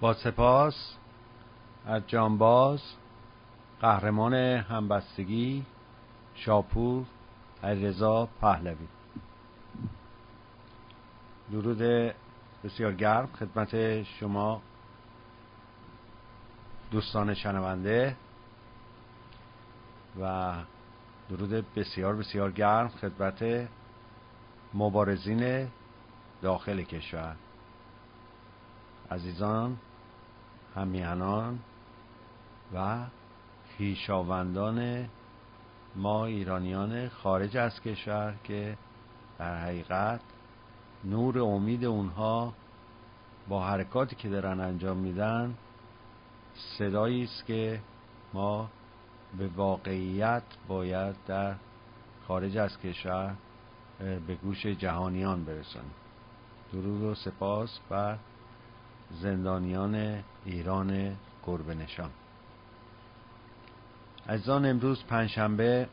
با سپاس از جانباز قهرمان همبستگی شاپور علیرضا پهلوی. درود بسیار گرم خدمت شما دوستان شنونده و درود بسیار بسیار گرم خدمت مبارزین داخل کشور، عزیزان، همیهنان و خویشاوندان ما ایرانیان خارج از کشور که در حقیقت نور امید اونها با حرکاتی که دارن انجام میدن صدایی است که ما به واقعیت باید در خارج از کشور به گوش جهانیان برسانیم. درود و سپاس بر زندانیان ایران گربه نشان. عزیزان، امروز پنجشنبه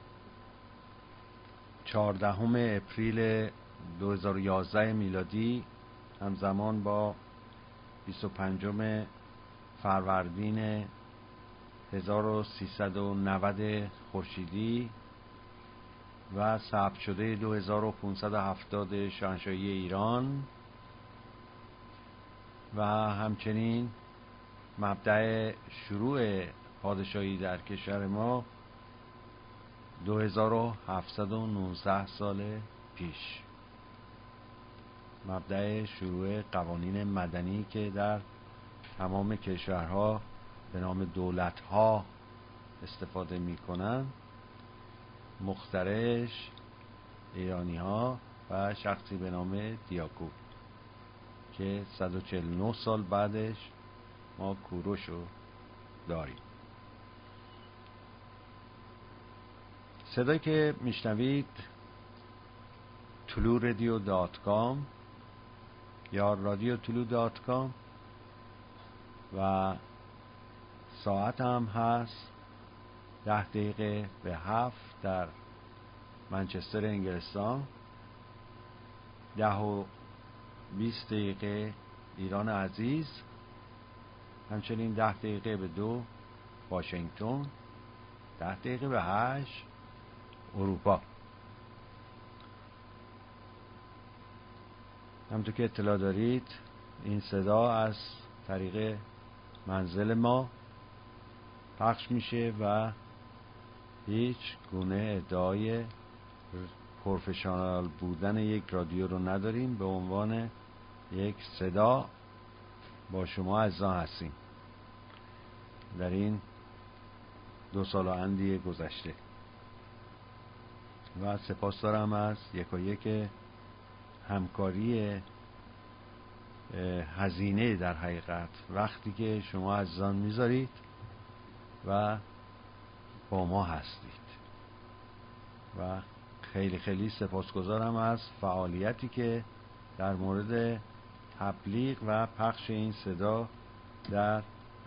14 اپریل 2011 میلادی همزمان با 25 فروردین 1390 خورشیدی و ثبت شده 2570 شاهنشاهی ایران و همچنین مبدأ شروع پادشاهی در کشور ما 2719 سال پیش، مبدأ شروع قوانین مدنی که در تمام کشورها به نام دولت‌ها استفاده می‌کنن، مخترعش ایرانی‌ها و شخصی به نام دیاکو که 149 سال بعدش ما کوروشو داریم. صدایی که میشنوید tuluRadio.com یا radiotulu.com و ساعت هم هست 10 دقیقه به 7 در منچستر انگلستان، 10 و 20 دقیقه ایران عزیز، همچنین 10 دقیقه به 2 واشنگتن، 10 دقیقه به 8 اروپا. همونطور که اطلاع دارید این صدا از طریق منزل ما پخش میشه و هیچ گونه ادعای پروفشنال بودن یک رادیو رو نداریم. به عنوان یک صدا با شما عزیزان هستیم در این 2 سال و اندی گذشته و سپاس دارم از یکایک همکاری هزینه در حقیقت وقتی که شما عزیزان میذارید و با ما هستید و خیلی خیلی سپاسگزارم از فعالیتی که در مورد تبلیغ و پخش این صدا در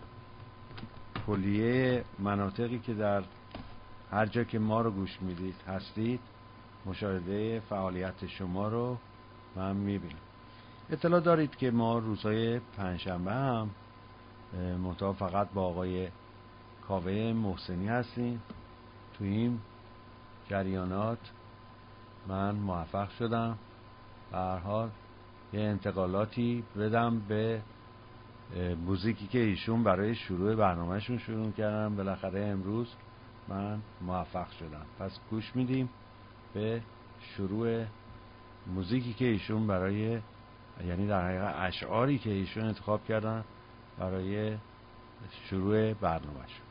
کلیه مناطقی که در هر جا که ما رو گوش میدید هستید مشاهده فعالیت شما رو من میبینم. اطلاع دارید که ما روزهای پنجشنبه هم منتها فقط با آقای کاوه محسنی هستیم. تو این جریانات من موفق شدم به هر حال یه انتقالاتی بدم به موزیکی که ایشون برای شروع برنامهشون شروع کردن. بالاخره امروز من موفق شدم، پس گوش میدیم به شروع موزیکی که ایشون برای، یعنی در حقیقت اشعاری که ایشون انتخاب کردن برای شروع برنامهشون.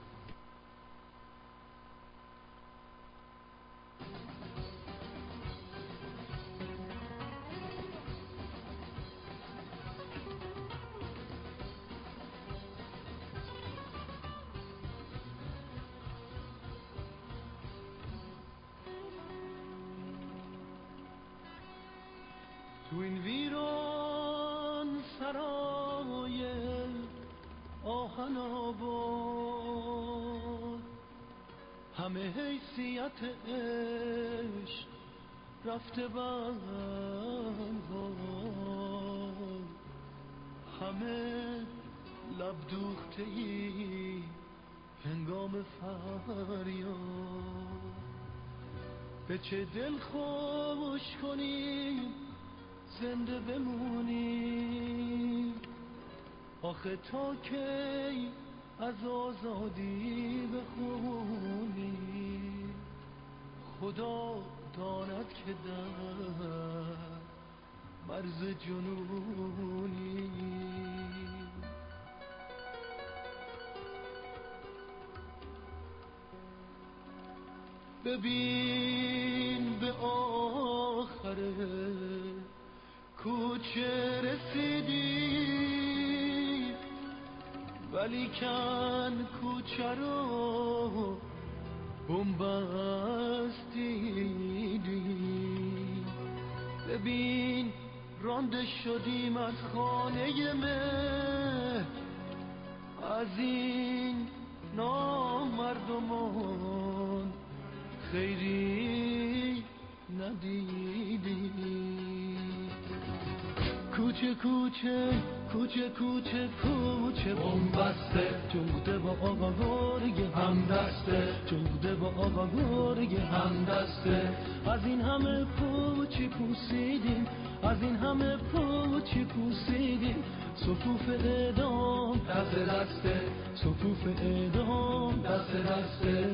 تو این ویران سرای آهن آباد همه حیثیت عشق رفته بند، همه لب دوخته ای هنگام فریاد، به چه دل خوش کنیم زنده بمونیم، آخه تا کی از آزادی بخونیم، خدا داند که در مرز جنونیم. ببین به آخر کوچه رسیدی، ولیکن کوچه رو بنبست دیدی. ببین رانده شدیم از خانه مهر، از این نامردمان خیری ندیدی. کوچه کوچه کوچه کوچه کوچه بنبسته، چون بوده با آقا گرگ همدسته، چون بوده با آقا گرگ همدسته. از این همه پوچی پوسیدیم، از این همه پوچی پوسیدیم، صفوف اعدام دست دسته، صفوف اعدام دست دسته.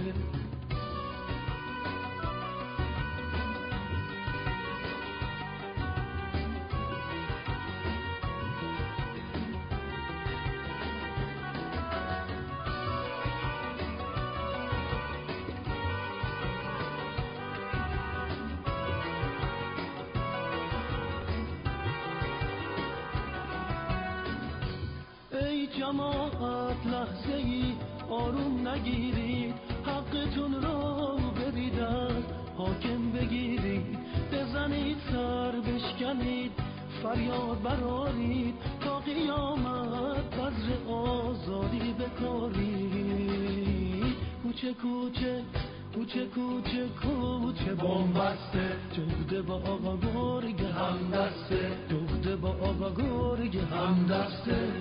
جماعت لحظه ای آروم نگیرید، حقتون رو برید از حاکم بگیرید، بزنید سر بشکنید فریاد برارید، تا قیامت بذر آزادی بکارید. کوچه کوچه کوچه کوچه کوچه بنبسته، چون بوده با آقا گرگ همدسته، چون بوده با آقا گرگ همدسته.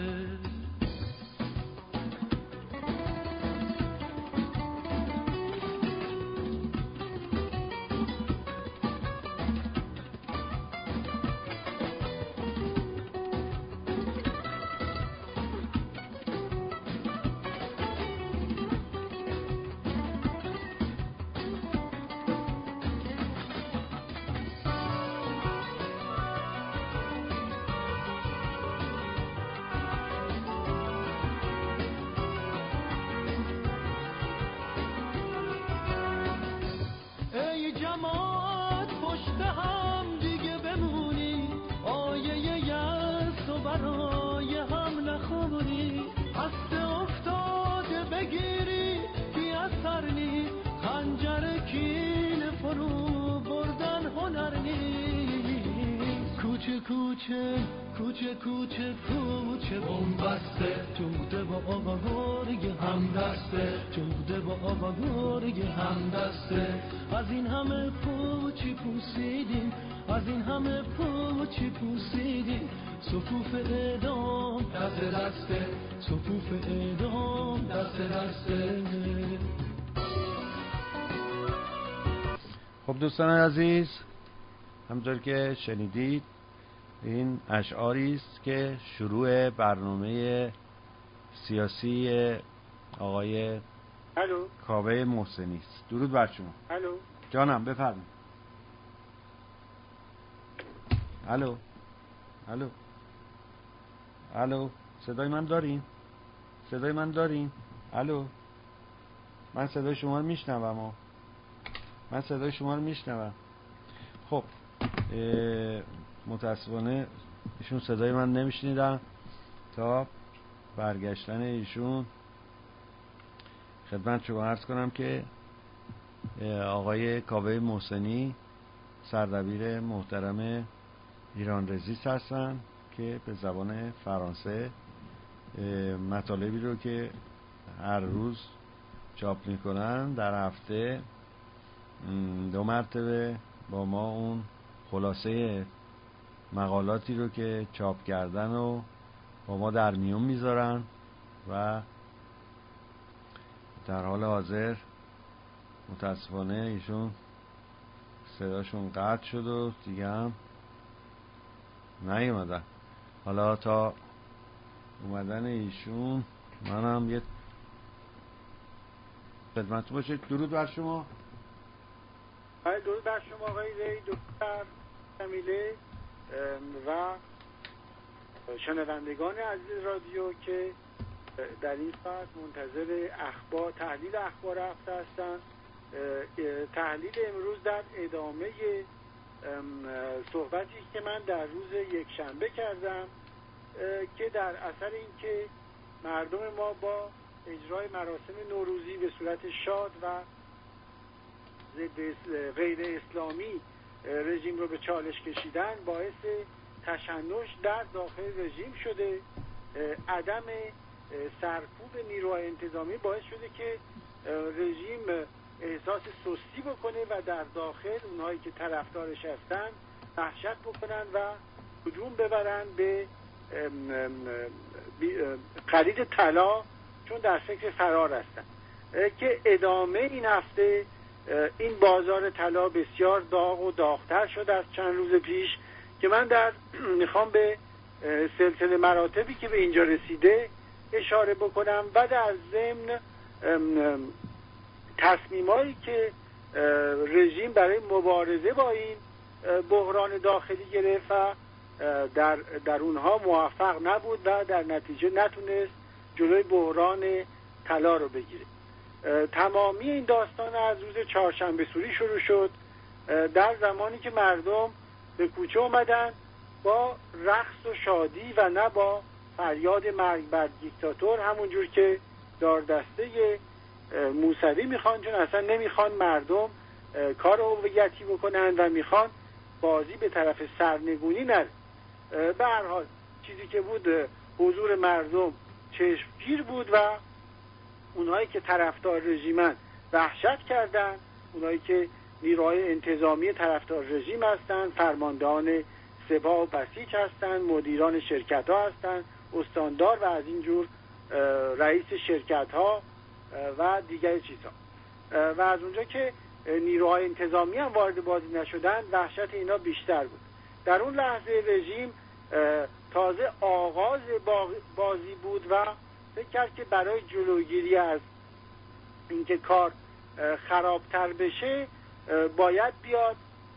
جماعت پشت هم دیگه بمونی، آیه یأس و برای هم نخونی، هسته افتاده بگیری بی اثر نی، خنجر کین فرو بردن هنر نی. کوچه کوچه کوچه کوچه کوچه بنبسته، چون بوده با آقا گرگ همدسته، چون بوده با آقا گرگ همدسته. از این همه پوچی پوسیدیم، از این همه پوچی پوسیدیم، صفوف اعدام دست دسته، صفوف اعدام دست دسته. خب دوستان عزیز، همونطور که شنیدید این اشعاری است که شروع برنامه سیاسی آقای کاوه محسنی است. درود بر شما. الو جانم بفرمایید. الو الو الو صدای من دارین؟ صدای من دارین؟ الو من صدای شما رو میشنوم. من صدای شما رو میشنوم. خب متاسفانه ایشون صدای من نمیشنیدن. تا برگشتن ایشون خدمت شما عرض کنم که آقای کاوه محسنی سردبیر محترم ایران رزیست هستن که به زبان فرانسه مطالبی رو که هر روز چاپ میکنن در هفته 2 مرتبه با ما اون خلاصه مقالاتی رو که چاپ کردن و با ما در میون میذارن و در حال حاضر متاسفانه ایشون صداشون قطع شد و دیگه هم نیومدن. حالا تا اومدن ایشون منم یه خدمت باشه. درود بر شما. درود بر شما آقای ری، درود بر جمیله و شنوندگان عزیز رادیو که در این ساعت منتظر اخبار، تحلیل اخبار هفته هستن. تحلیل امروز در ادامه صحبتی که من در روز یکشنبه کردم که در اثر اینکه مردم ما با اجرای مراسم نوروزی به صورت شاد و غیر اسلامی رژیم رو به چالش کشیدن، باعث تشنج در داخل رژیم شده. عدم سرکوب نیروهای انتظامی باعث شده که رژیم احساس سستی بکنه و در داخل اونهایی که طرفدارش هستن وحشت بکنن و هجوم ببرن به خرید طلا، چون در فکر فرار هستن. که ادامه این هفته این بازار طلا بسیار داغ و داغتر شد از چند روز پیش که من میخوام به سلسله مراتبی که به اینجا رسیده اشاره بکنم و در ضمن تصمیمایی که رژیم برای مبارزه با این بحران داخلی گرفت و در اونها موفق نبود و در نتیجه نتونست جلوی بحران طلا رو بگیره. تمامی این داستان از روز چهارشنبه سوری شروع شد، در زمانی که مردم به کوچه اومدن با رقص و شادی و نه با فریاد مرگ بر دیکتاتور، همونجور که داردسته موسوی میخوان، چون اصلا نمیخوان مردم کار هویتی بکنن و میخوان بازی به طرف سرنگونی نره. به هر حال چیزی که بود حضور مردم چشمگیر بود و اونهایی که طرفدار رژیمن وحشت کردن، اونهایی که نیروهای انتظامی طرفدار رژیم هستن، فرماندهان سپاه و بسیج هستن، مدیران شرکت ها هستن، استاندار و از اینجور رئیس شرکت ها و دیگر چیزها. و از اونجا که نیروهای انتظامی هم وارد بازی نشدن وحشت اینا بیشتر بود. در اون لحظه رژیم تازه آغاز بازی بود و فکر کرد که برای جلوگیری از اینکه کار خرابتر بشه باید بیاد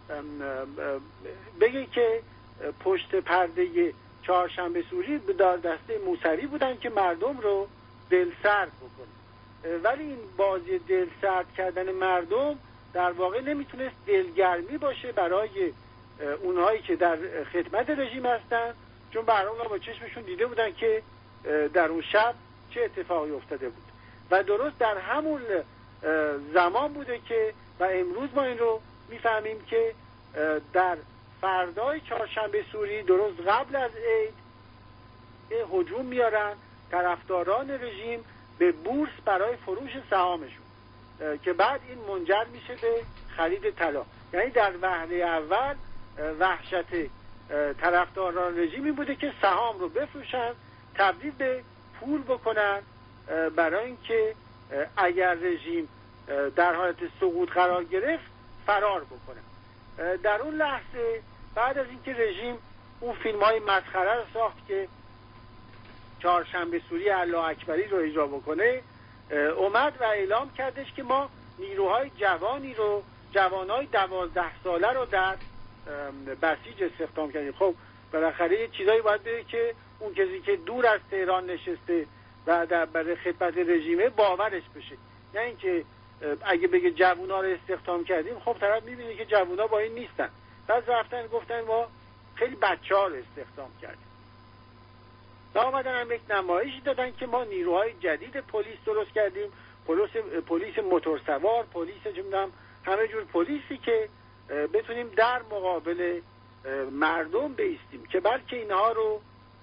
بگه که پشت پرده چهارشنبه سوری به دسته موسوی بودن که مردم رو دلسرد بکنه. ولی این بازی دلسرد کردن مردم در واقع نمیتونست دلگرمی باشه برای اونهایی که در خدمت رژیم هستن، چون برای با چشمشون دیده بودن که در اون شب چه اتفاقی افتاده بود. و درست در همون زمان بوده که و امروز ما این رو میفهمیم که در فردای چهارشنبه سوری درست قبل از عید هجوم میارن طرفداران رژیم به بورس برای فروش سهامشون که بعد این منجر میشه به خرید طلا. یعنی در وهله اول وحشت طرفداران رژیمی بوده که سهام رو بفروشن، تبدیل به پول بکنن برای اینکه اگر رژیم در حالت سقوط قرار گرفت فرار بکنن. در اون لحظه بعد از اینکه رژیم اون فیلم‌های مسخره رو ساخت که چهارشنبه سوری الله اکبری رو اجرا بکنه، اومد و اعلام کردش که ما نیروهای جوانای 12 ساله رو در بسیج استخدام کردیم. خب بالاخره یه چیزایی باید بگه که اون کسی که دور از تهران نشسته و برای خدمت رژیمه باورش بشه، نه اینکه اگه بگه جوونا رو استخدام کردیم خب طرف میبینه که جوونا با این نیستن. بعد رفتن گفتن ما خیلی بچه‌ها رو استخدام کردیم. و آمدن هم یک نمایشی دادن که ما نیروهای جدید پلیس درست کردیم، پلیس موتورسوار، پلیس همه جور پلیسی که بتونیم در مقابل مردم بایستیم که بلکه اینها رو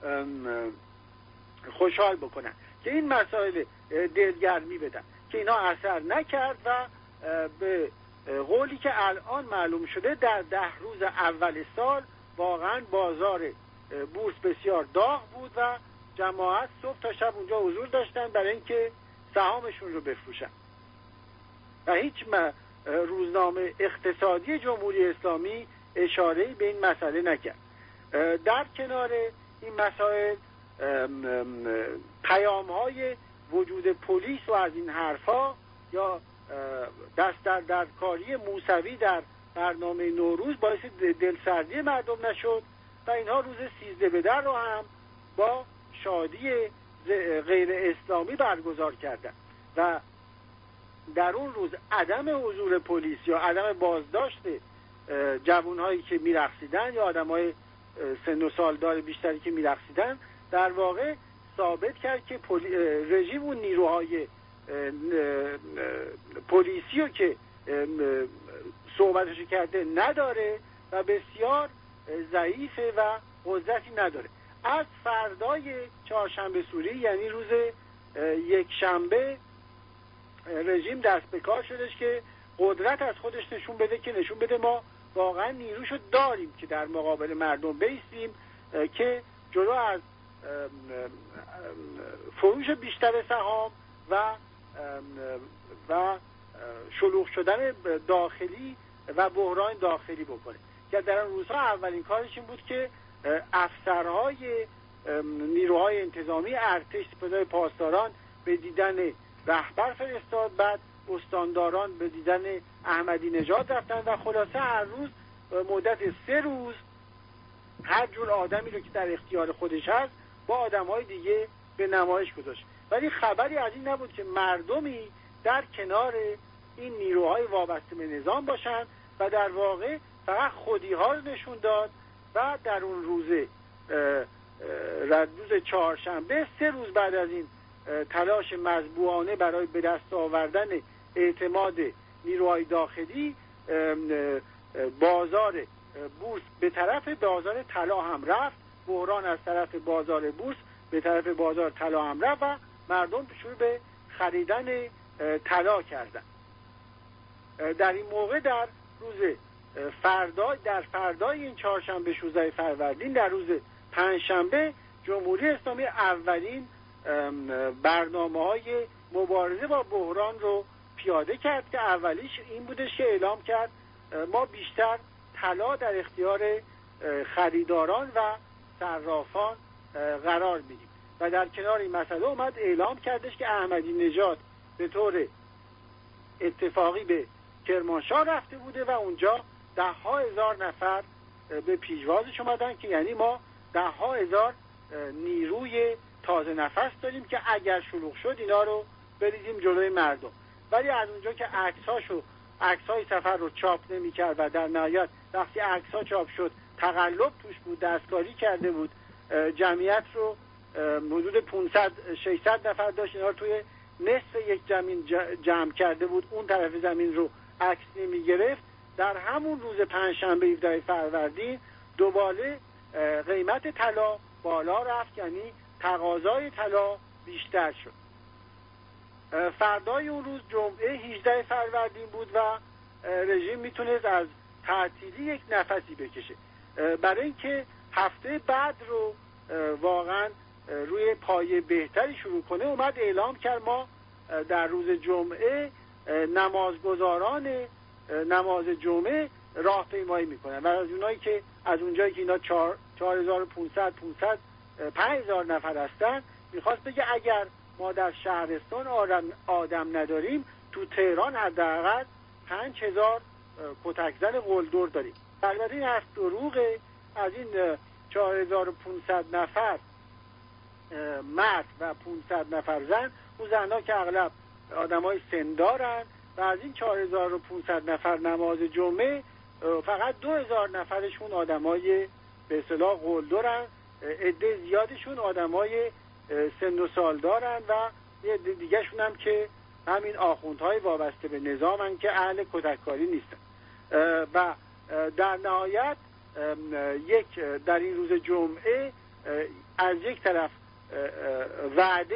خوشحال بکنن، که این مسائل دلگرمی بدن، که اینا اثر نکرد و به قولی که الان معلوم شده در 10 روز اول سال واقعا بازار بورس بسیار داغ بود و جماعت صبح تا شب اونجا حضور داشتن برای اینکه سهامشون رو بفروشن و هیچ روزنامه اقتصادی جمهوری اسلامی اشاره‌ای به این مسئله نکرد. در کنار این مسائل پیام‌های وجود پلیس و از این حرفا یا دست در کاری موسوی در برنامه نوروز باعث دلسردی مردم نشد و اینها روز 13 بدر رو هم با شادی غیر اسلامی برگزار کردند و در اون روز عدم حضور پلیس یا عدم بازداشت جوانهایی که میرقصیدن یا آدمای سن و سالدار بیشتری که میرقصیدن در واقع ثابت کرد که رژیم اون نیروهای پلیسی رو که صحبتشو کرده نداره و بسیار ضعیفه و قدرتی نداره. از فردای چهارشنبه سوری یعنی روز یکشنبه رژیم دست به کار شدش که قدرت از خودش نشون بده ما واقعا نیروشو داریم که در مقابل مردم بیستیم که جلو از فروش بیشتر سهام و شلوغ شدن داخلی و بحران داخلی بکنه. که در اون روزها اولین کارش این بود که افسرهای نیروهای انتظامی ارتش، سپاه پاسداران به دیدن رهبر فرستاد، بعد استانداران به دیدن احمدی نژاد رفتن و خلاصه هر روز مدت 3 روز هر جور آدمی رو که در اختیار خودش هست با آدمهای دیگه به نمایش گذاشت. ولی خبری از این نبود که مردمی در کنار این نیروهای وابسته به نظام باشن و در واقع فقط خودی‌ها رو نشون داد و در اون روز چهارشنبه 3 روز بعد از این تلاش مذبوحانه برای به دست آوردن اعتماد نیروهای داخلی، بازار بورس به طرف بازار طلا هم رفت، بحران از طرف بازار بورس به طرف بازار طلا هم رفت و مردم شروع به خریدن طلا کردن. در این موقع در روز فردای این چهارشنبه 16 فروردین در روز پنجشنبه جمهوری اسلامی اولین برنامه‌های مبارزه با بحران رو پیاده کرد که اولیش این بودش که اعلام کرد ما بیشتر طلا در اختیار خریداران و صرافان قرار میدیم و در کنار این مسئله اومد اعلام کردش که احمدی نژاد به طور اتفاقی به کرمانشاه رفته بوده و اونجا 10,000 نفر به پیشوازش اومدن که یعنی ما 10,000 نیروی تازه نفس داریم که اگر شلوغ شد اینا رو بریزیم جلوی مردم. ولی از اونجا که عکس‌های سفر رو چاپ نمی‌کرد و در نهایت وقتی عکس‌ها چاپ شد تقلب توش بود، دستکاری کرده بود، جمعیت رو حدود 500-600 نفر داشت، اینا رو توی نصف یک زمین جمع کرده بود، اون طرف زمین رو عکس نمی‌گرفت. در همون روز پنجشنبه 17 فروردین دوباره قیمت طلا بالا رفت، یعنی تقاضای طلا بیشتر شد. فردای اون روز جمعه 18 فروردین بود و رژیم میتونست از تعطیلی یک نفسی بکشه برای اینکه هفته بعد رو واقعا روی پایه بهتری شروع کنه. اومد اعلام کرد ما در روز جمعه نمازگزاران نماز جمعه راهپیمایی میکنن و از اونایی که از اونجایی که اینا 4,500 5,000 نفر هستن میخواست بگه اگر ما در شهرستان آدم نداریم تو تهران حداقل 5,000 کتکزن قلدر داریم. البته این حرف دروغه. از این 4,500 نفر مرد و 500 نفر زن، اون زنها که اغلب آدمای سندارن و از این 4,500 نفر نماز جمعه فقط 2,000 نفرشون آدمای به اصطلاح قلدرن، عده زیادشون آدمای سن و سال دارن و یه عده دیگه شون هم که همین آخوندهای وابسته به نظامن که اهل کتککاری نیستن. و در نهایت در این روز جمعه از یک طرف وعده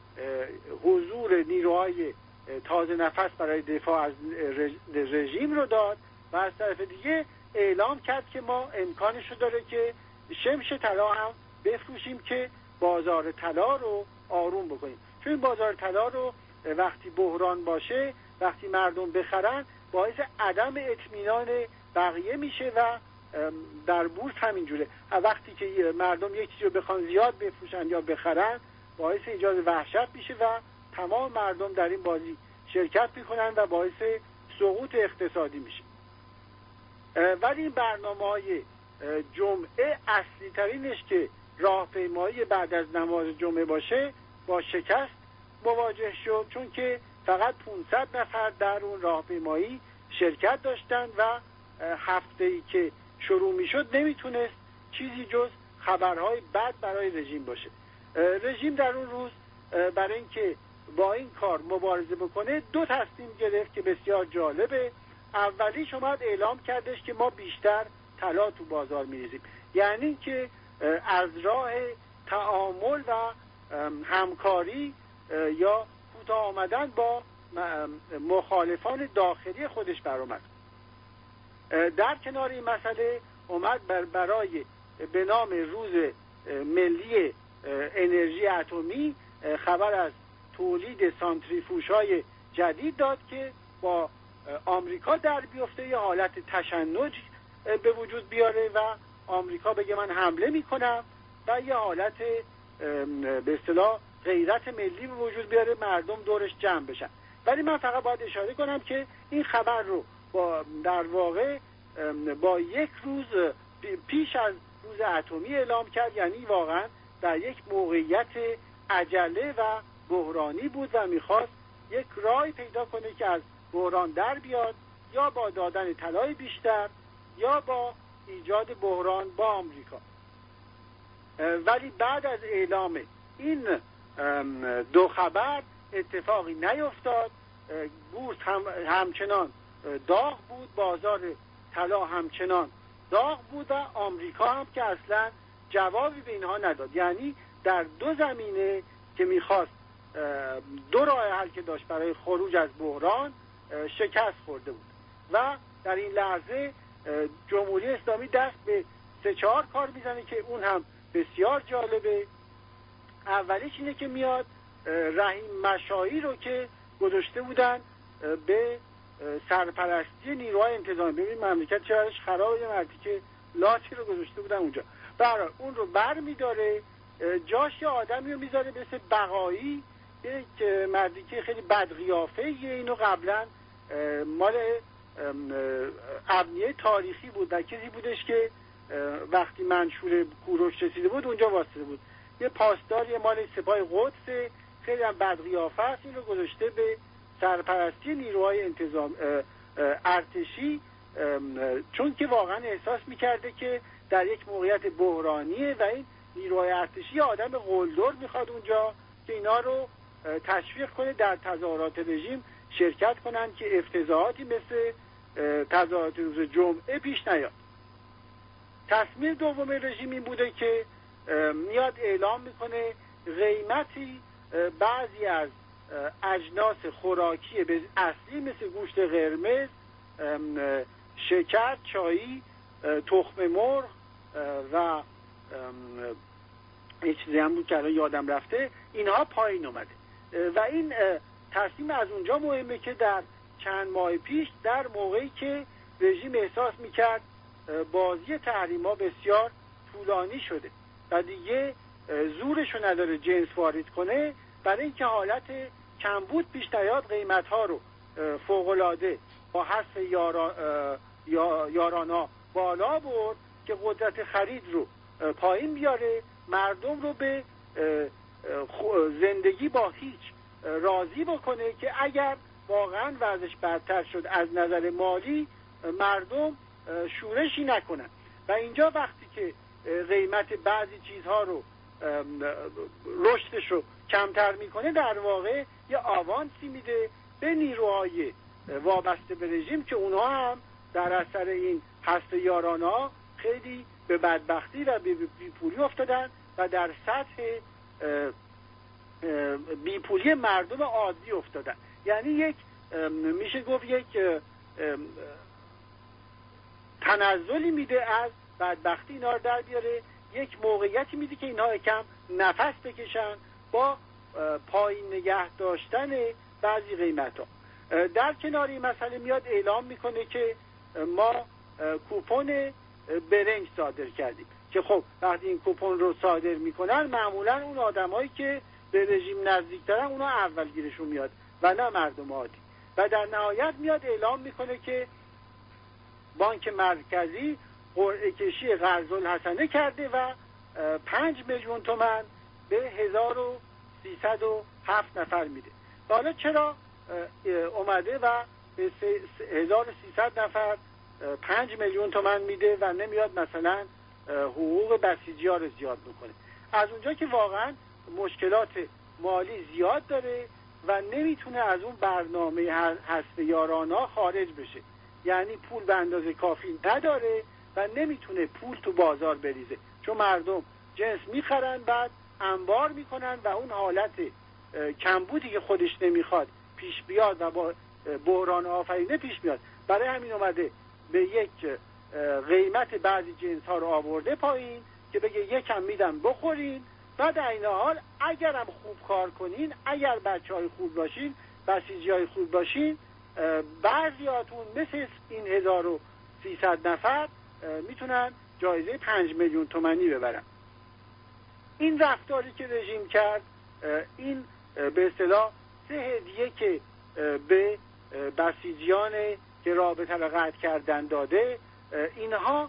حضور نیروهای تازه نفس برای دفاع از رژیم رو داد و از طرف دیگه اعلام کرد که ما امکانش رو داره که شمش طلا هم بفروشیم که بازار طلا رو آروم بکنیم. چون این بازار طلا رو وقتی بحران باشه، وقتی مردم بخرن، باعث عدم اطمینان بقیه میشه و در بورس همینجوره. وقتی که مردم یک چیزی رو بخوان زیاد بفروشن یا بخرن، باعث ایجاد وحشت میشه و تمام مردم در این بازی شرکت میکنن و باعث سقوط اقتصادی میشه. ولی این برنامه‌های جمعه اصلی ترینش که راهپیمایی بعد از نماز جمعه باشه، با شکست مواجه شد، چون که فقط 500 نفر در اون راهپیمایی شرکت داشتن و هفته‌ای که شروع میشد نمیتونست چیزی جز خبرهای بد برای رژیم باشه. رژیم در اون روز برای اینکه با این کار مبارزه بکنه 2 تصمیم گرفت که بسیار جالبه. اولیش اومد اعلام کردش که ما بیشتر طلا تو بازار میریزیم، یعنی که از راه تعامل و همکاری یا کوتاه آمدن با مخالفان داخلی خودش برآمد. در کنار این مسئله اومد برای به نام روز ملی انرژی اتمی خبر از تولید سانتریفوژهای جدید داد که با آمریکا در بیفته، یه حالت تشنج به وجود بیاره و آمریکا بگه من حمله میکنم و یه حالت به اصطلاح غیرت ملی به وجود بیاره، مردم دورش جمع بشن. ولی من فقط باید اشاره کنم که این خبر رو در واقع با 1 روز پیش از روز اتمی اعلام کرد، یعنی واقعا در یک موقعیت عجله و بحرانی بود و میخواست یک راهی پیدا کنه که از بحران در بیاد، یا با دادن طلای بیشتر یا با ایجاد بحران با آمریکا. ولی بعد از اعلام این 2 خبر اتفاقی نیفتاد. بورس همچنان داغ بود، بازار طلا همچنان داغ بود و آمریکا هم که اصلا جوابی به اینها نداد. یعنی در 2 زمینه که میخواست 2 راه حل که داشت برای خروج از بحران شکست خورده بود و در این لحظه جمهوری اسلامی دست به 3-4 کار میزنه که اون هم بسیار جالبه. اولیش اینه که میاد رحیم مشایی رو که گذاشته بودن به سرپرستی نیروهای انتظامی، ببین مملکت چقدرش خرابه، یه مردی که لاتی رو گذاشته بودن اونجا، برای اون رو بر میداره، جاش یه آدمی رو میذاره مثل بقایی، یک مردی که خیلی بدقیافه، اینو قبلا مال ابنیه تاریخی بود، در کسی بودش که وقتی منشور کوروش رسیده بود اونجا واسطه بود، یه پاسدار، یه مال سپاه قدس، خیلی هم بدقیافه است، این رو گذاشته به سرپرستی نیروهای انتظام ارتشی، چون که واقعا احساس میکرده که در یک موقعیت بحرانیه و این نیروهای ارتشی آدم قلدر میخواد اونجا که اینا رو تشویق کنه در تظاهرات رژیم شرکت کنن که افتضاحاتی مثل تظاهرات روز جمعه پیش نیاد. تصمیم دوم رژیم این بوده که میاد اعلام میکنه قیمتی بعضی از اجناس خوراکی اصلی مثل گوشت قرمز، شکر، چایی، تخم مرغ و یه چیزی هم بود که الان یادم رفته، اینها پایین اومده و این تصمیم از اونجا مهمه که در چند ماه پیش در موقعی که رژیم احساس میکرد بازی تحریما بسیار طولانی شده و دیگه زورشو نداره جنس وارد کنه، برای اینکه حالت کمبود پیش نیاد قیمت‌ها رو فوق‌العاده با حذف یارانا بالا برد که قدرت خرید رو پایین بیاره، مردم رو به زندگی با هیچ راضی بکنه که اگر واقعا وضعش بدتر شد از نظر مالی مردم شورشی نکنن. و اینجا وقتی که قیمت بعضی چیزها رو رشدش رو کمتر میکنه، در واقع یه آوانسی میده به نیروهای وابسته به رژیم که اونها هم در اثر این حذف یارانا خیلی به بدبختی و به بیپولی افتادن و در سطح بیپولی مردم عادی افتادن. یعنی یک میشه گفت یک تنزلی میده از بدبختی، اینا رو در بیاره یک موقعیتی میده که اینها کم نفس بکشن با پایین نگه داشتن بعضی قیمت ها. در کنار این مسئله میاد اعلام میکنه که ما کوپن برنج صادر کردیم، که خب وقتی این کوپن رو صادر میکنن معمولا اون آدمایی که به رژیم نزدیکترن اونا اول گیرشون میاد و نه مردم عادی. و در نهایت میاد اعلام میکنه که بانک مرکزی قرعه کشی قرض الحسنه کرده و 5 میلیون تومان به 1307 نفر میده. حالا چرا اومده و به 1300 نفر 5 میلیون تومان میده و نمیاد مثلا حقوق بسیجی‌ها رو زیاد بکنه؟ از اونجا که واقعا مشکلات مالی زیاد داره و نمیتونه از اون برنامه حسب یارانه خارج بشه، یعنی پول به اندازه کافی نداره و نمیتونه پول تو بازار بریزه، چون مردم جنس میخرن بعد انبار میکنن و اون حالت کمبودی که خودش نمیخواد پیش بیاد و با بحران آفرینه پیش بیاد. برای همین اومده به یک قیمت بعضی جنس ها رو آورده پایین که بگه یکم میدم بخورین و در این حال اگرم خوب کار کنین، اگر بچه های خوب باشین، بسیجی های خوب باشین، بعضیاتون مثل این 1300 نفر میتونن جایزه 5 میلیون تومانی ببرن. این رفتاری که رژیم کرد، این به اصطلاح 3 هدیه که به بسیجیان که رابطه را قطع کردن داده، اینها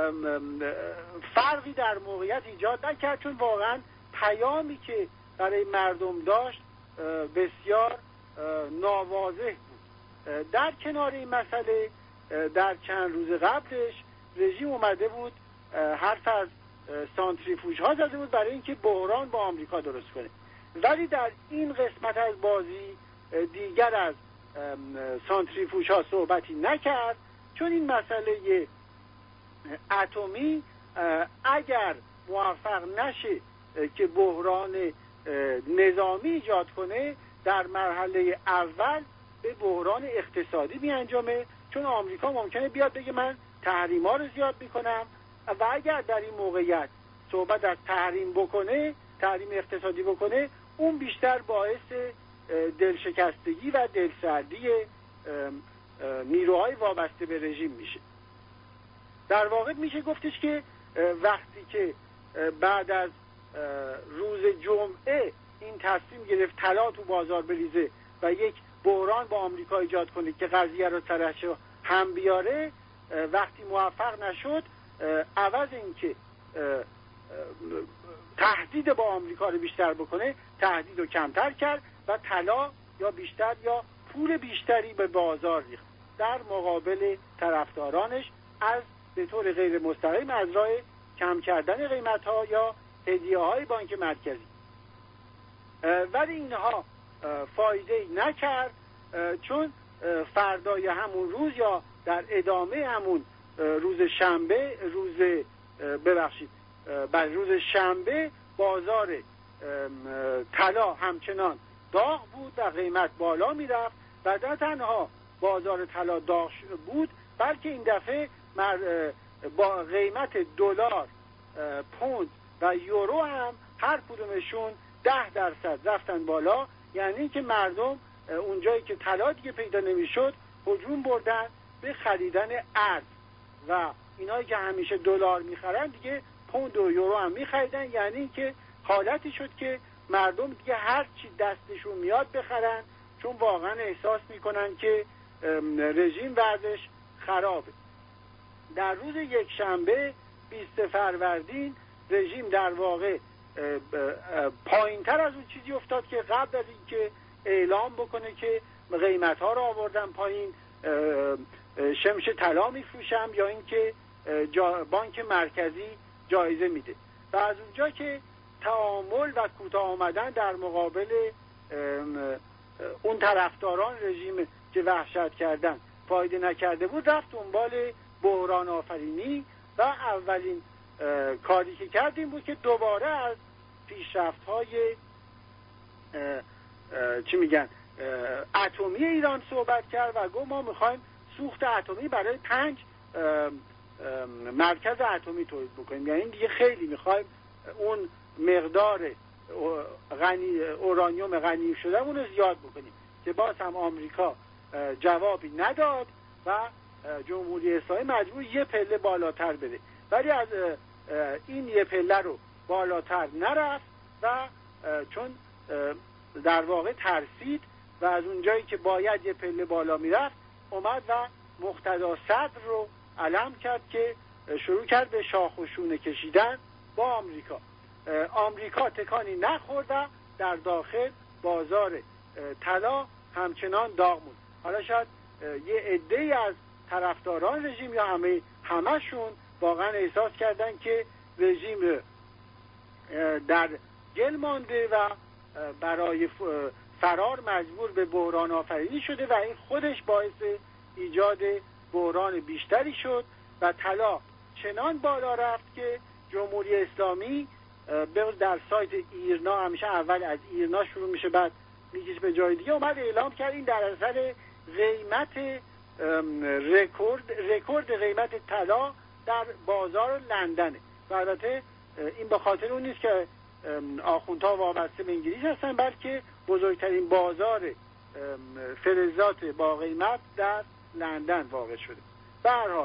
فرقی در موقعیت ایجاد نکرد، چون واقعا پیامی که برای مردم داشت بسیار ناواضح بود. در کنار این مسئله در چند روز قبلش رژیم اومده بود حرف از سانتریفوژ ها زده بود برای اینکه بحران با آمریکا درست کنه، ولی در این قسمت از بازی دیگر از سانتریفوژ ها صحبتی نکرد، چون این مسئله اتمی اگر موفق نشه که بحران نظامی ایجاد کنه، در مرحله اول به بحران اقتصادی میانجامه، چون آمریکا ممکنه بیاد بگه من تحریما رو زیاد میکنم و اگر در این موقعیت صحبت از تحریم بکنه، تحریم اقتصادی بکنه، اون بیشتر باعث دلشکستگی و دلسردی نیروهای وابسته به رژیم میشه. در واقع میشه گفتش که وقتی که بعد از روز جمعه این تصمیم گرفت طلا تو بازار بریزه و یک بحران با آمریکا ایجاد کنه که قضیه رو سرش هم بیاره، وقتی موفق نشد، عوض اینکه تهدید با آمریکا رو بیشتر بکنه، تهدید رو کمتر کرد و طلا یا بیشتر یا پول بیشتری به بازار ریخت در مقابل طرفدارانش از به طور غیر مستقیم از راه کم کردن قیمت ها یا هدیه های بانک مرکزی. ولی اینها فایده نکرد، چون فردای همون روز یا در ادامه همون روز شنبه بازار طلا همچنان داغ بود و قیمت بالا میرفت و نه تنها بازار طلا داغ بود، بلکه این دفعه با قیمت دلار، پوند و یورو هم هر کدومشون 10% رفتن بالا. یعنی که مردم اونجایی که طلا دیگه پیدا نمیشد هجوم بردن به خریدن ارز و اینایی که همیشه دلار میخرن دیگه پوند و یورو هم میخریدن. یعنی که حالتی شد که مردم دیگه هر چی دستشون میاد بخرن، چون واقعا احساس میکنن که رژیم وضعش خرابه. در روز یکشنبه 20 فروردین رژیم در واقع پایین‌تر از اون چیزی افتاد که قبل از اینکه اعلام بکنه که قیمت‌ها رو آوردن پایین، شمش طلا میفروشم یا اینکه بانک مرکزی جایزه میده. و از اونجا که تعامل و کوتاه آمدن در مقابل اون طرفداران رژیم که وحشت کردن فایده نکرده بود، رفت دنبال بحران آفرینی و اولین کاری که کردیم بود که دوباره از پیشرفت‌های اتمی ایران صحبت کرد و گفت ما میخوایم سوخت اتمی برای 5 مرکز اتمی تولید بکنیم. یعنی دیگه خیلی میخوایم اون مقدار اورانیوم غنی شدهمون رو زیاد بکنیم که باز هم آمریکا جوابی نداد و جمهوری اسلامی مجبور یه پله بالاتر بره، ولی از این یه پله رو بالاتر نرفت و چون در واقع ترسید و از اونجایی که باید یه پله بالا میرفت اومد و مقتدا صدر رو علم کرد که شروع کرد به شاخ و شونه کشیدن با آمریکا. آمریکا تکانی نخورد و در داخل بازار طلا همچنان داغ موند. حالا شاید یه عده‌ای از طرفداران رژیم یا همشون واقعا احساس کردن که رژیم در گل مانده و برای فرار مجبور به بحران آفرینی شده و این خودش باعث ایجاد بحران بیشتری شد و طلا چنان بالا رفت که جمهوری اسلامی در سایت ایرنا، همیشه اول از ایرنا شروع میشه بعد میگیش به جای دیگه، اومد اعلام کرد این در اثر قیمت رکورد قیمت طلا در بازار لندنه. و البته این به خاطر اون نیست که آخوندها وابسته به انگلیس هستن، بلکه بزرگترین بازار فلزات با قیمت در لندن واقع شده. به هر حال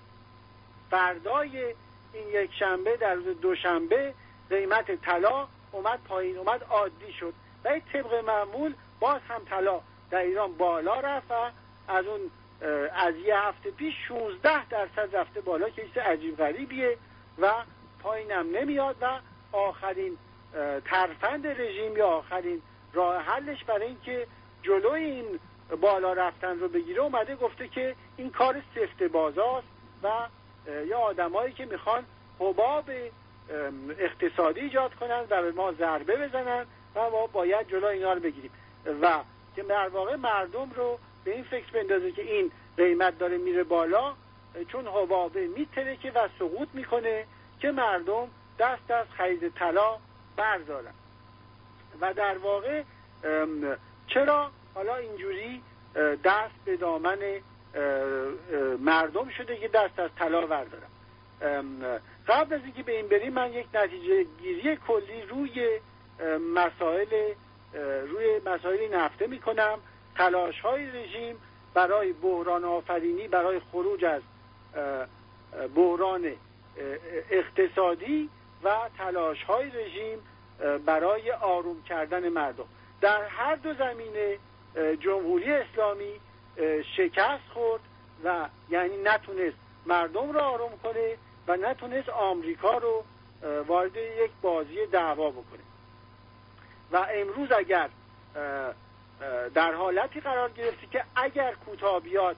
فردای این یک شنبه در روز دوشنبه قیمت طلا اومد پایین، اومد عادی شد و طبق معمول باز هم طلا در ایران بالا رفت و از یه هفته پیش 16% رفته بالا که چیز عجیب غریبیه و پایینم نمیاد و آخرین ترفند رژیم یا آخرین راه حلش برای اینکه جلوی این بالا رفتن رو بگیره اومده گفته که این کار سفت بازاست و یا آدمایی که میخوان حباب اقتصادی ایجاد کنن و به ما ضربه بزنن و ما باید جلوی اینا رو بگیریم و که در واقع مردم رو به این فکر بندازه که این قیمت داره میره بالا چون حبابه میترکه و سقوط میکنه که مردم دست از خرید طلا بردارن. و در واقع چرا حالا اینجوری دست به دامن مردم شده که دست از طلا بردارن؟ قبل از اینکه به این بریم من یک نتیجه گیری کلی روی مسائلی نهفته میکنم. تلاش های رژیم برای بحران آفرینی، برای خروج از بحران اقتصادی و تلاش های رژیم برای آروم کردن مردم. در هر دو زمینه جمهوری اسلامی شکست خورد و یعنی نتونست مردم رو آروم کنه و نتونست آمریکا رو وارد یک بازی دعوا بکنه. و امروز اگر در حالتی قرار گرفتی که اگر کوتاه بیاد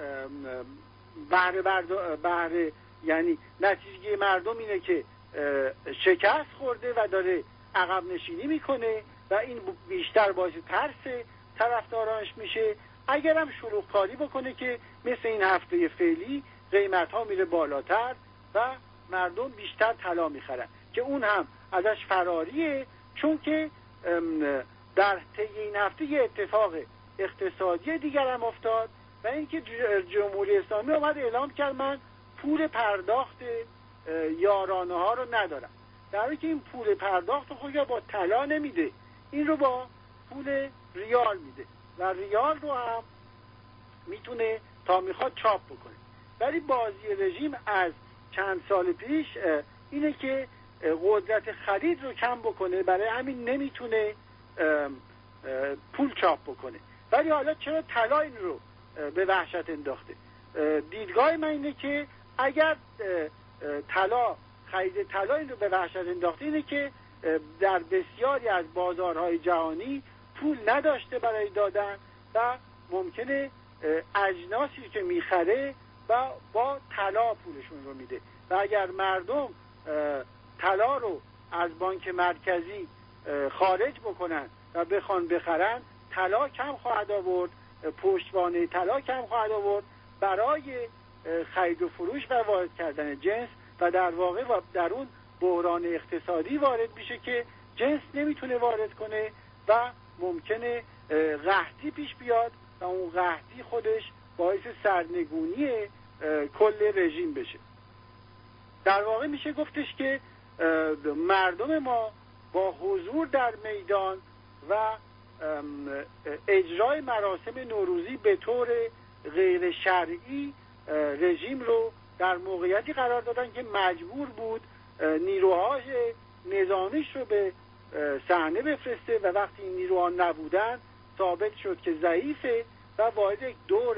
بهره یعنی نتیجه مردم اینه که شکست خورده و داره عقب نشینی میکنه و این بیشتر باعث ترس طرفدارانش میشه. اگرم شلوغ کاری بکنه که مثل این هفته فعلی قیمت ها میره بالاتر و مردم بیشتر طلا میخرن که اون هم ازش فراریه، چون که در طی این هفته یه اتفاق اقتصادی دیگر هم افتاد و اینکه جمهوری اسلامی اومد اعلام کرد من پول پرداخت یارانه ها رو ندارم، در حالی که این پول پرداخت رو خود با طلا نمیده، این رو با پول ریال میده و ریال رو هم میتونه تا میخواد چاپ بکنه. ولی بازی رژیم از چند سال پیش اینه که قدرت خرید رو کم بکنه، برای همین نمیتونه پول چاپ بکنه. ولی حالا چرا طلا این رو به وحشت انداخته؟ دیدگاه من اینه که اگر خرید طلا این رو به وحشت انداخته اینه که در بسیاری از بازارهای جهانی پول نداشته برای دادن و ممکنه اجناسی که میخره و با طلا پولشون رو میده و اگر مردم طلا رو از بانک مرکزی خارج بکنن و بخوان بخرن، طلا کم خواهد آورد، پشتوانه طلا کم خواهد آورد برای خرید و فروش و وارد کردن جنس و در واقع در اون بحران اقتصادی وارد میشه که جنس نمیتونه وارد کنه و ممکنه قحطی پیش بیاد و اون قحطی خودش باعث سرنگونی کل رژیم بشه. در واقع میشه گفتش که مردم ما با حضور در میدان و اجرای مراسم نوروزی به طور غیر شرعی رژیم رو در موقعیتی قرار دادن که مجبور بود نیروهای نظامیش رو به صحنه بفرسته و وقتی این نیروها نبودن ثابت شد که ضعیفه و وارد یک دور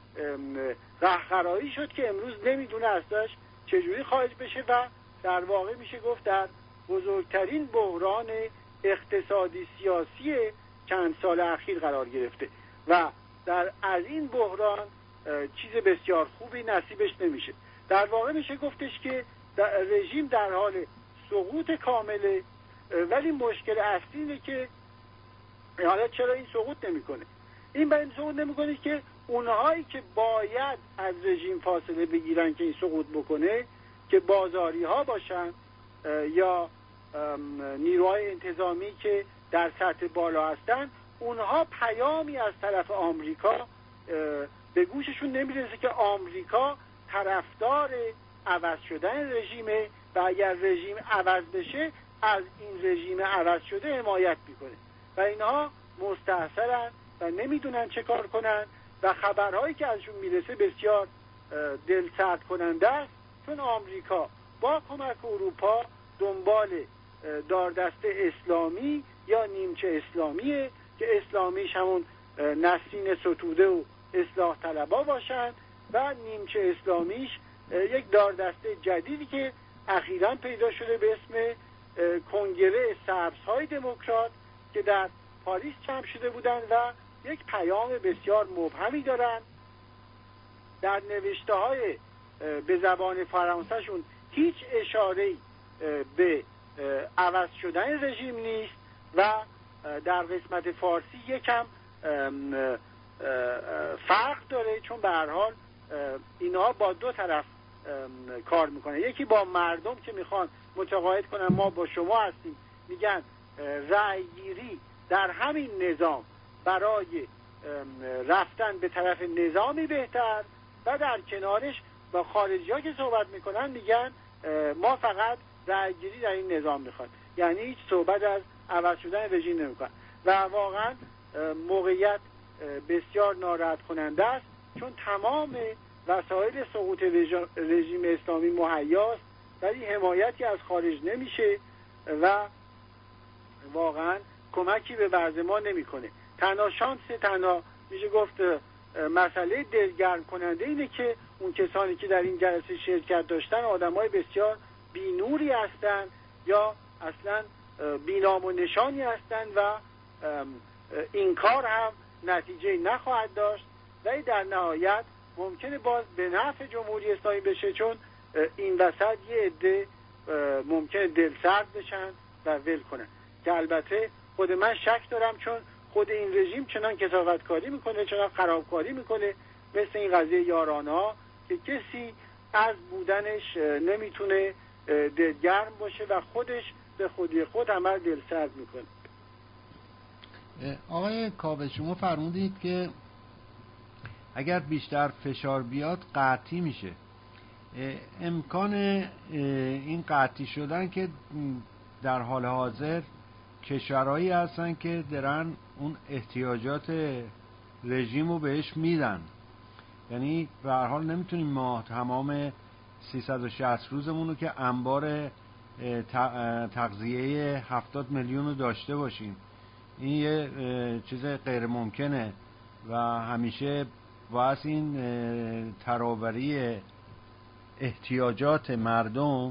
رهخرایی شد که امروز نمیدونه ازش چجوری خارج بشه و در واقع میشه گفت در بزرگترین بحران اقتصادی سیاسی چند سال اخیر قرار گرفته و از این بحران چیز بسیار خوبی نصیبش نمیشه. در واقع میشه گفتش که رژیم در حال سقوط کامله، ولی مشکل اصلی اینه که حالا چرا این سقوط نمیکنه؟ این برای این سقوط نمیکنه که اونهایی که باید از رژیم فاصله بگیرن که این سقوط بکنه، که بازاری ها باشن یا نیروهای انتظامی که در سطح بالا هستن، اونها پیامی از طرف آمریکا به گوششون نمیرسه که آمریکا طرفدار عوض شدن رژیمه و اگر رژیم عوض بشه از این رژیم عوض شده حمایت میکنه و اینها مستحصرن و نمیدونن چه کار کنن و خبرهایی که ازشون میرسه بسیار دلسرد کننده است، چون آمریکا با کمک اروپا دنبال داردست اسلامی یا نیمچه اسلامیه که اسلامیش همون نسرین ستوده و اصلاح طلبا باشن و نیمچه اسلامیش یک داردسته جدیدی که اخیراً پیدا شده به اسم کنگره سبزهای دموکرات که در پاریس جمع شده بودن و یک پیام بسیار مبهمی دارن. در نوشته های به زبان فرانسهشون هیچ اشاره‌ای به عوض شدن رژیم نیست و در قسمت فارسی یکم فرق داره، چون به هر حال اینا با دو طرف کار میکنه. یکی با مردم که میخوان متقاعد کنن ما با شما هستیم، میگن رأی گیری در همین نظام برای رفتن به طرف نظامی بهتر، و در کنارش با خارجی ها که صحبت میکنن میگن ما فقط رأی گیری در این نظام میخواد، یعنی هیچ صحبت از عوض شدن رژیم نمیکنن و واقعا موقعیت بسیار ناراحت کننده است، چون تمام وسایل سقوط رژیم اسلامی مهیاست ولی حمایتی از خارج نمیشه و واقعا کمکی به وضع ما نمیکنه. تنها شانس، تنها میشه گفت مسئله دلگرم کننده اینه که اون کسانی که در این جلسه شرکت داشتن آدمای بسیار بی‌نوری هستن یا اصلا بی‌نام و نشانی هستن و این کار هم نتیجه نخواهد داشت، ولی در نهایت ممکنه باز به نفع جمهوری اسلامی بشه، چون این وسط یه عده ممکنه دلسرد بشن و ول کنن که البته خود من شک دارم، چون خود این رژیم چنان کثافتکاری میکنه، چنان خرابکاری میکنه، مثل این قضیه یاران‌ها که کسی از بودنش نمیتونه دلگرم باشه و خودش به خودی خود عمل دلسرد میکنه. آقای کاوه شما فرمودید که اگر بیشتر فشار بیاد قطعی میشه. امکان این قطعی شدن که در حال حاضر کشورهایی هستن که دارن اون احتیاجات رژیم رو بهش میدن، یعنی به هر حال نمیتونیم ما تمام 360 روزمون رو که انبار تغذیه 70 میلیون رو داشته باشیم. این یه چیز غیر ممکنه و همیشه باید این تراوری احتیاجات مردم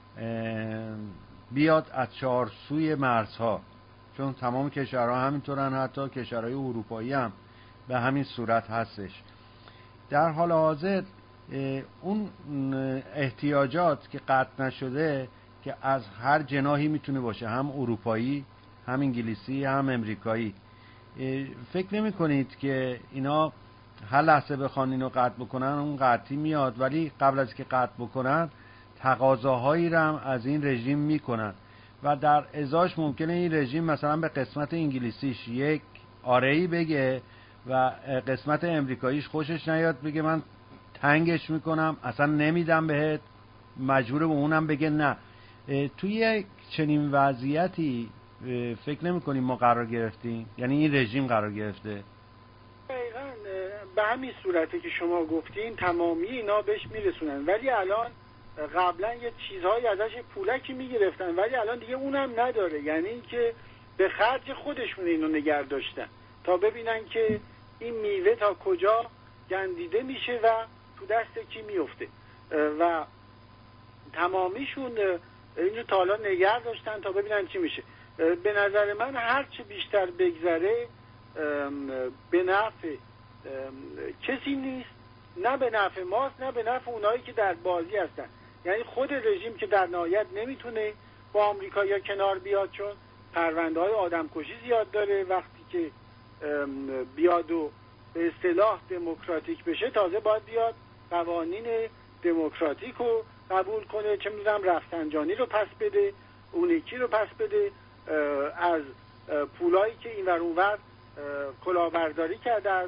بیاد از چهارسوی مرزها، چون تمام کشورها همینطورن، حتی کشورهای اروپایی هم به همین صورت هستش. در حال حاضر اون احتیاجات که قطع نشده که از هر جناحی میتونه باشه، هم اروپایی، هم انگلیسی، هم امریکایی، فکر نمی کنید که اینا هر لحظه بخوان اینو قطع بکنن اون قطعی میاد، ولی قبل از که قطع بکنن تقاضاهایی رو هم از این رژیم میکنن و در ازاش ممکنه این رژیم مثلا به قسمت انگلیسیش یک آره‌ای بگه و قسمت امریکاییش خوشش نیاد، بگه من تنگش میکنم اصلا نمیدم بهت مجبور به اونم بگه نه. توی چنین وضعیتی فکر نمی‌کنیم ما قرار گرفتیم؟ یعنی این رژیم قرار گرفته؟ دقیقاً به همین صورتی که شما گفتین تمامی اینا بهش میرسونن، ولی الان قبلا یه چیزهایی ازش پولکی میگرفتن ولی الان دیگه اونم نداره. یعنی اینکه به خرج خودشون اینو نگه داشتن تا ببینن که این میوه تا کجا گندیده میشه و تو دست کی میفته و تمامیشون اینو تا حالا نگه داشتن تا ببینن چی میشه. به نظر من هرچی بیشتر بگذره به نفع کسی نیست، نه به نفع ماست نه به نفع اونایی که در بازی هستن. یعنی خود رژیم که در نهایت نمیتونه با آمریکایی‌ها کنار بیاد چون پرونده‌های آدمکشی زیاد داره. وقتی که بیاد و به اصطلاح دموکراتیک بشه تازه باید بیاد قوانین دموکراتیک رو قبول کنه، چه می‌دونم رفسنجانی رو پس بده، اون یکی رو پس بده، از پولایی که اینور اونور کلاهبرداری کرده از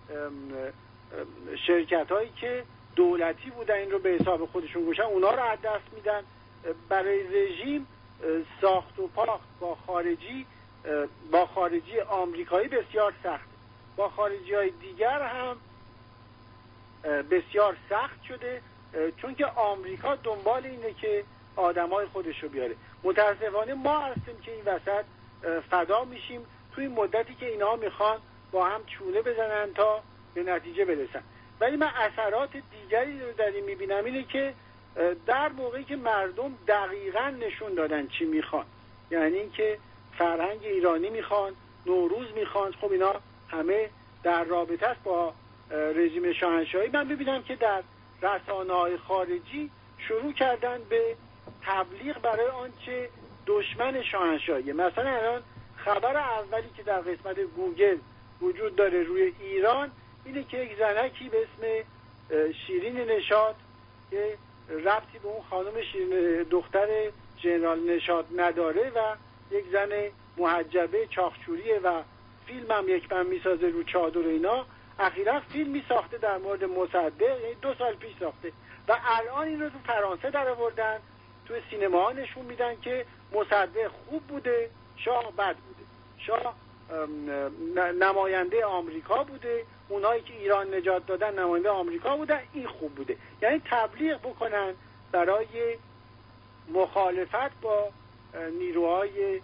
شرکت‌هایی که دولتی بودن این رو به حساب خودشون گوشن اونا رو از دست میدن. برای رژیم ساخت و پاخت با خارجی آمریکایی بسیار سخت، با خارجی‌های دیگر هم بسیار سخت شده، چون که آمریکا دنبال اینه که آدمای خودش رو بیاره. متاسفانه ما هستیم که این وسط فدا میشیم توی مدتی که اینا میخوان با هم چونه بزنن تا به نتیجه برسن. ولی من اثرات دیگری رو در این میبینم، اینه که در موقعی که مردم دقیقاً نشون دادن چی میخوان، یعنی اینکه فرهنگ ایرانی میخوان، نوروز میخوان، خب اینا همه در رابطه است با رژیم شاهنشاهی. من ببینم که در رسانه‌های خارجی شروع کردن به تبلیغ برای آنچه دشمن شاهنشاهیه. مثلا الان خبر اولی که در قسمت گوگل وجود داره روی ایران اینه که یک زنکی به اسم شیرین نشاط که ربطی به اون خانم شیرین دختر ژنرال نشاط نداره و یک زن محجبه چاخچوریه و فیلم هم یک من میسازه رو چادر اینا، اخیرا فیلمی ساخته در مورد مصدق، یعنی 2 سال پیش ساخته و الان این رو تو فرانسه در آوردن، تو سینما نشون میدن که مصدق خوب بوده، شاه بد بوده، شاه نماینده آمریکا بوده، اونایی که ایران نجات دادن نماینده آمریکا بودن، این خوب بوده. یعنی تبلیغ بکنن برای مخالفت با نیروهای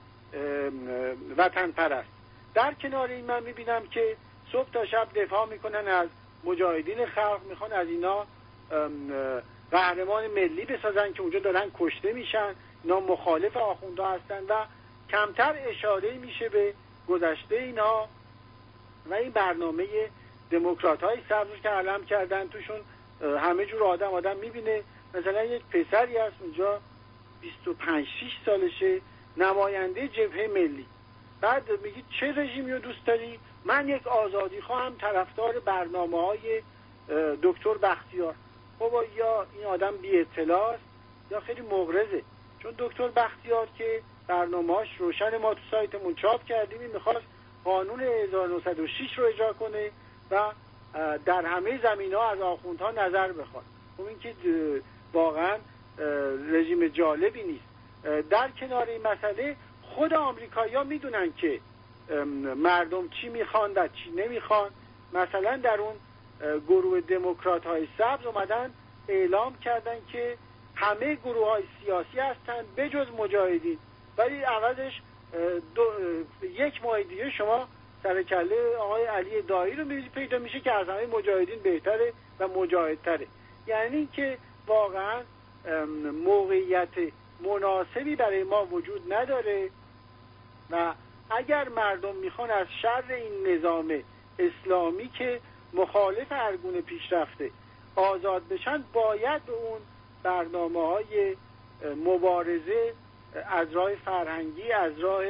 وطن پرست. در کنار این من میبینم که صبح تا شب دفاع میکنن از مجاهدین خلق، میخوان از اینا قهرمان ملی بسازن که اونجا دارن کشته میشن، اینا مخالف آخونده هستن و کمتر اشاره میشه به گذشته اینا و این برنامه دموکرات های سبز که علم کردن توشون همه جور آدم میبینه. مثلا یک پسری هست اونجا 25-6 سالشه، نماینده جبهه ملی، بعد میگی چه رژیمی رو دوست داری؟ من یک آزادی خواهم، طرفدار برنامه‌های دکتر بختیار. خب یا این آدم بی اطلاع است یا خیلی مغرضه، چون دکتر بختیار که برنامه‌اش روشن، ما تو سایتمون چاپ کردیم، این میخواست قانون 1906 رو اجرا کنه و در همه زمینه‌ها از آخوندها نظر بخواد. خب این که واقعا رژیم جالبی نیست. در کنار این مسئله خود آمریکایی‌ها میدونن که مردم چی میخوان و چی نمیخوان. مثلا در اون گروه دموکرات های سبز اومدن اعلام کردن که همه گروه های سیاسی هستن بجز مجاهدین، ولی عوضش یک ماه دیگه شما سرکله آقای علی دایی رو پیدا میشه که از همه مجاهدین بهتره و مجاهدتره. یعنی که واقعا موقعیت مناسبی برای ما وجود نداره و اگر مردم میخوان از شر این نظام اسلامی که مخالف هر گونه پیشرفته آزاد بشن، باید به اون برنامه‌های مبارزه از راه فرهنگی، از راه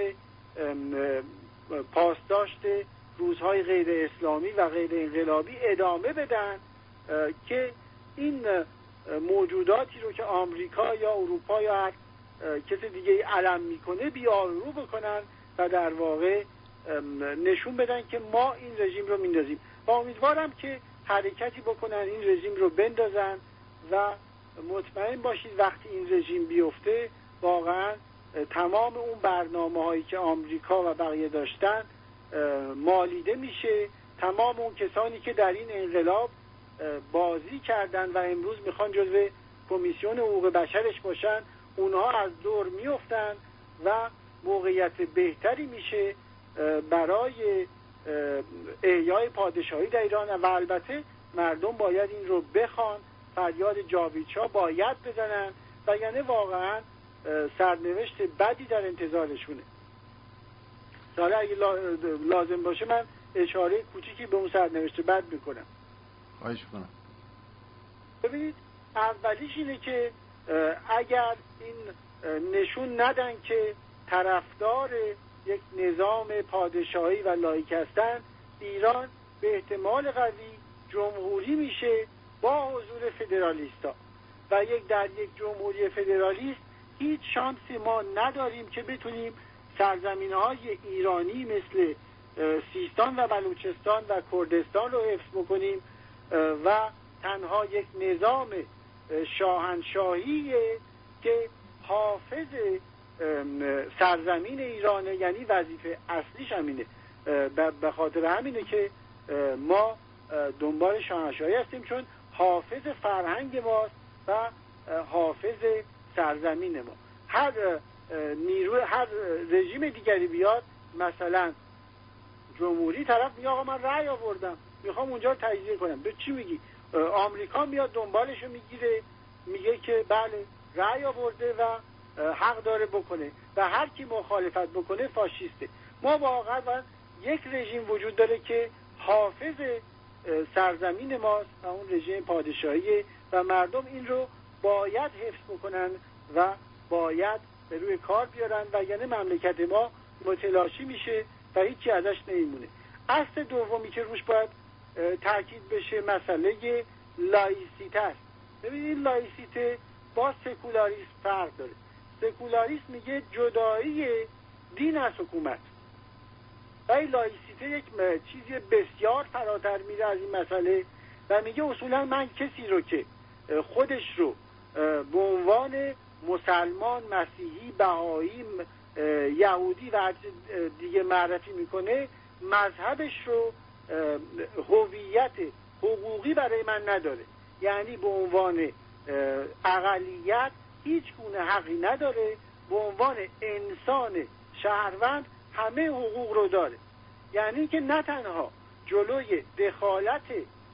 پاسداشت روزهای غیر اسلامی و غیر انقلابی ادامه بدن که این موجوداتی رو که آمریکا یا اروپا یا هر کسی دیگه علم میکنه بیارو بکنن و در واقع نشون بدن که ما این رژیم رو میندازیم. و امیدوارم که حرکتی بکنن این رژیم رو بندازن و مطمئن باشید وقتی این رژیم بیفته واقعا تمام اون برنامه هایی که آمریکا و بقیه داشتن مالیده میشه. تمام اون کسانی که در این انقلاب بازی کردن و امروز میخوان جزو کمیسیون حقوق بشرش باشن، اونها از دور میافتن و موقعیت بهتری میشه برای احیای پادشاهی در ایران. و البته مردم باید این رو بخوان، فریاد جاویدشاه باید بزنن و یعنی واقعا سرنوشت بدی در انتظارشونه. حالا اگه لازم باشه من اشاره کوچیکی به اون سرنوشت بد میکنم. خواهش کنم. ببینید اولیش اینه که اگر این نشون ندن که طرفدار یک نظام پادشاهی و لایک هستن، ایران به احتمال قوی جمهوری میشه با حضور فدرالیستا و در یک جمهوری فدرالیست هیچ شانسی ما نداریم که بتونیم سرزمین‌های ایرانی مثل سیستان و بلوچستان و کردستان رو حفظ بکنیم و تنها یک نظام شاهنشاهیه که حافظ سرزمین ایرانه، یعنی وظیفه اصلیش همینه. به خاطر همینه که ما دنبال شاهنشاهی هستیم، چون حافظ فرهنگ ماست و حافظ سرزمین ما. هر رژیم دیگری بیاد، مثلا جمهوری، طرف میگه آقا من رأی آوردم میخوام اونجا رو تجزیه کنم. به چی میگی؟ آمریکا میاد دنبالشو میگیره، میگه که بله رأی آورده و حق داره بکنه و هر کی مخالفت بکنه فاشیسته. ما واقعا یک رژیم وجود داره که حافظ سرزمین ماست و اون رژیم پادشاهی و مردم این رو باید حفظ بکنن و باید به روی کار بیارن و یعنی مملکت ما متلاشی میشه و هیچی ازش نمیمونه. اصل دومی که روش باید تاکید بشه مسئله لایسیته است. ببینید لایسیته با سکولاریسم فرق داره. سکولاریسم میگه جدایی دین از حکومت، ولی لایسیته یک چیزی بسیار فراتر میره از این مسئله و میگه اصولا من کسی رو که خودش رو به عنوان مسلمان، مسیحی، بهایی، یهودی و دیگه معرفی میکنه، مذهبش رو هویت حقوقی برای من نداره، یعنی به عنوان اقلیت هیچ گونه حقی نداره، به عنوان انسان شهروند همه حقوق رو داره. یعنی که نه تنها جلوی دخالت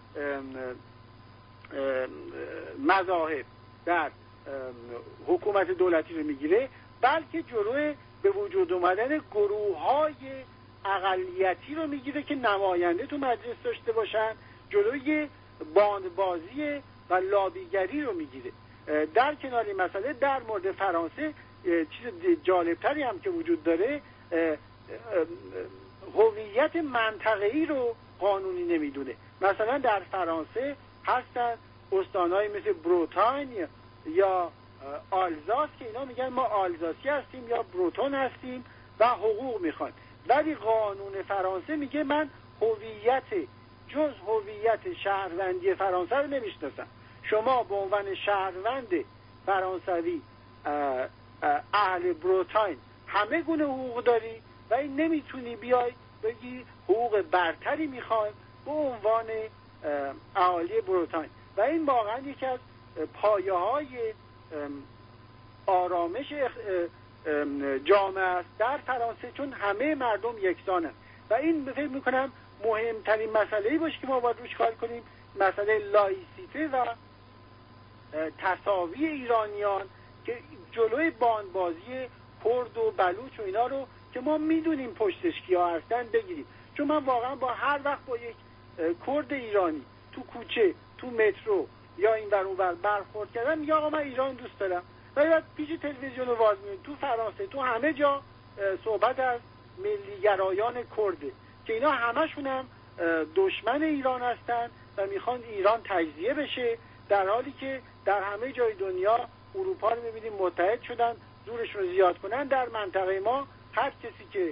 مذاهب در حکومت دولتی رو میگیره، بلکه جلوی به وجود اومدن گروه‌های اقلیتی رو میگیره که نماینده تو مجلس داشته باشن، جلوی باندبازی و لابیگری رو میگیره. در کنار این مسئله در مورد فرانسه چیز جالبتری هم که وجود داره، هویت منطقه‌ای رو قانونی نمیدونه. مثلا در فرانسه هستن استان‌های مثل بروتانیا یا آلزاس که اینا میگن ما آلزاسی هستیم یا بروتون هستیم و حقوق میخوان، ولی قانون فرانسه میگه من جز هویت شهروندی فرانسه رو نمیشناسم. شما به عنوان شهروند فرانسوی اهل بروتاین همه گونه حقوق داری و این نمیتونی بیای بگی حقوق برتری میخوای به عنوان اهالی بروتاین. و این واقعا یکی از پایه‌های آرامش جامعه است در فرانسه، چون همه مردم یکسانند و این فکر میکنم مهمترین مسئله‌ای باشه که ما باید روش کار کنیم، مسئله لایسیته و تساوی ایرانیان که جلوی باندبازی کرد و بلوچ و اینا رو که ما میدونیم پشتش کیا هستن بگیریم. چون من واقعا با هر وقت با یک کرد ایرانی تو کوچه، تو مترو یا این ور اون ور برخورد کردم، میگه آقا من ایران دوست دارم، ولی بعد پیش تلویزیون واز می‌بینی تو فرانسه تو همه جا صحبت از ملیگرایان کرده که اینا همشون هم دشمن ایران هستن و میخوان ایران تجزیه بشه، در حالی که در همه جای دنیا اروپا رو می‌بینیم متحد شدن زورشون رو زیاد کنن. در منطقه ما هر کسی که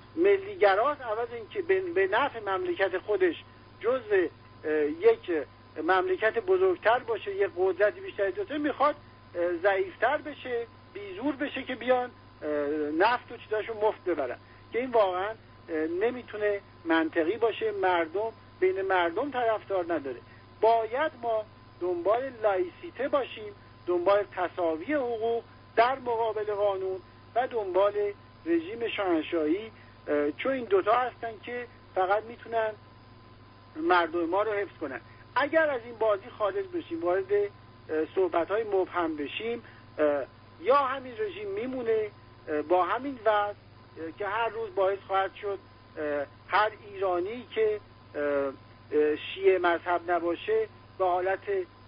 ملیگراست عوض این که به نفع مملکت خودش جزء یک مملکت بزرگتر باشه، یه قدرت بیشتری داشته، میخواد ضعیفتر بشه، بیزور بشه که بیان نفت و چیزاشو مفت ببرن، که این واقعا نمیتونه منطقی باشه. مردم بین مردم طرفدار نداره. باید ما دنبال لایسیته باشیم، دنبال تساوی حقوق در مقابل قانون و دنبال رژیم شاهنشاهی، چون این دوتا هستن که فقط میتونن مردم ما رو حفظ کنن. اگر از این بازی خارج بشیم، وارد صحبت‌های مبهم بشیم، یا همین رژیم میمونه با همین وضع که هر روز باعث خواهد شد هر ایرانی که شیعه مذهب نباشه به حالت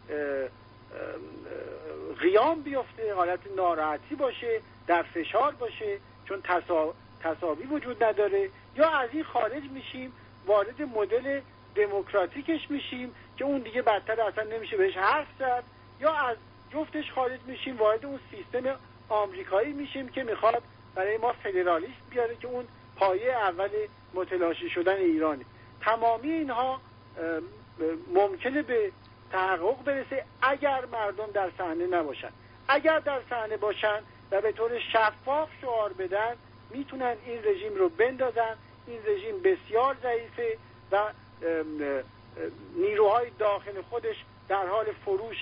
قیام بیفته، حالت ناراحتی باشه، در فشار باشه، چون تساوی وجود نداره. یا از این خارج میشیم، وارد مدل دموکراتیکش میشیم که اون دیگه بدتر اصلا نمیشه بهش حرف زد. یا از جفتش خارج میشیم، وارد اون سیستم آمریکایی میشیم که میخواد برای ما فدرالیسم بیاره که اون پایه اول متلاشی شدن ایرانه. تمامی اینها ممکنه به تحقق برسه اگر مردم در صحنه نباشن. اگر در صحنه باشن و به طور شفاف شعار بدن، میتونن این رژیم رو بندازن. این رژیم بسیار ضعیفه و نیروهای داخل خودش در حال فروش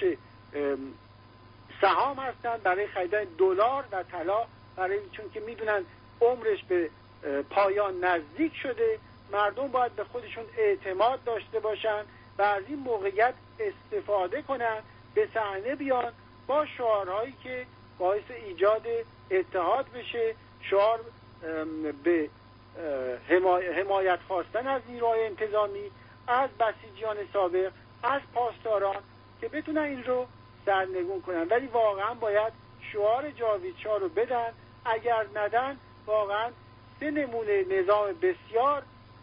سهام هستن برای خریدن دلار و طلا، چون که میدونن عمرش به پایان نزدیک شده. مردم باید به خودشون اعتماد داشته باشن و از این موقعیت استفاده کنن، به صحنه بیان با شعارهایی که باعث ایجاد اتحاد بشه، شعار به حمایت خواستن از نیروهای انتظامی، از بسیجیان سابق، از پاسداران، که بتونن این رو سرنگون کنن. ولی واقعا باید شعار جاوید شاه رو بدن. اگر ندن، واقعا 3 نمونه نظام بسیار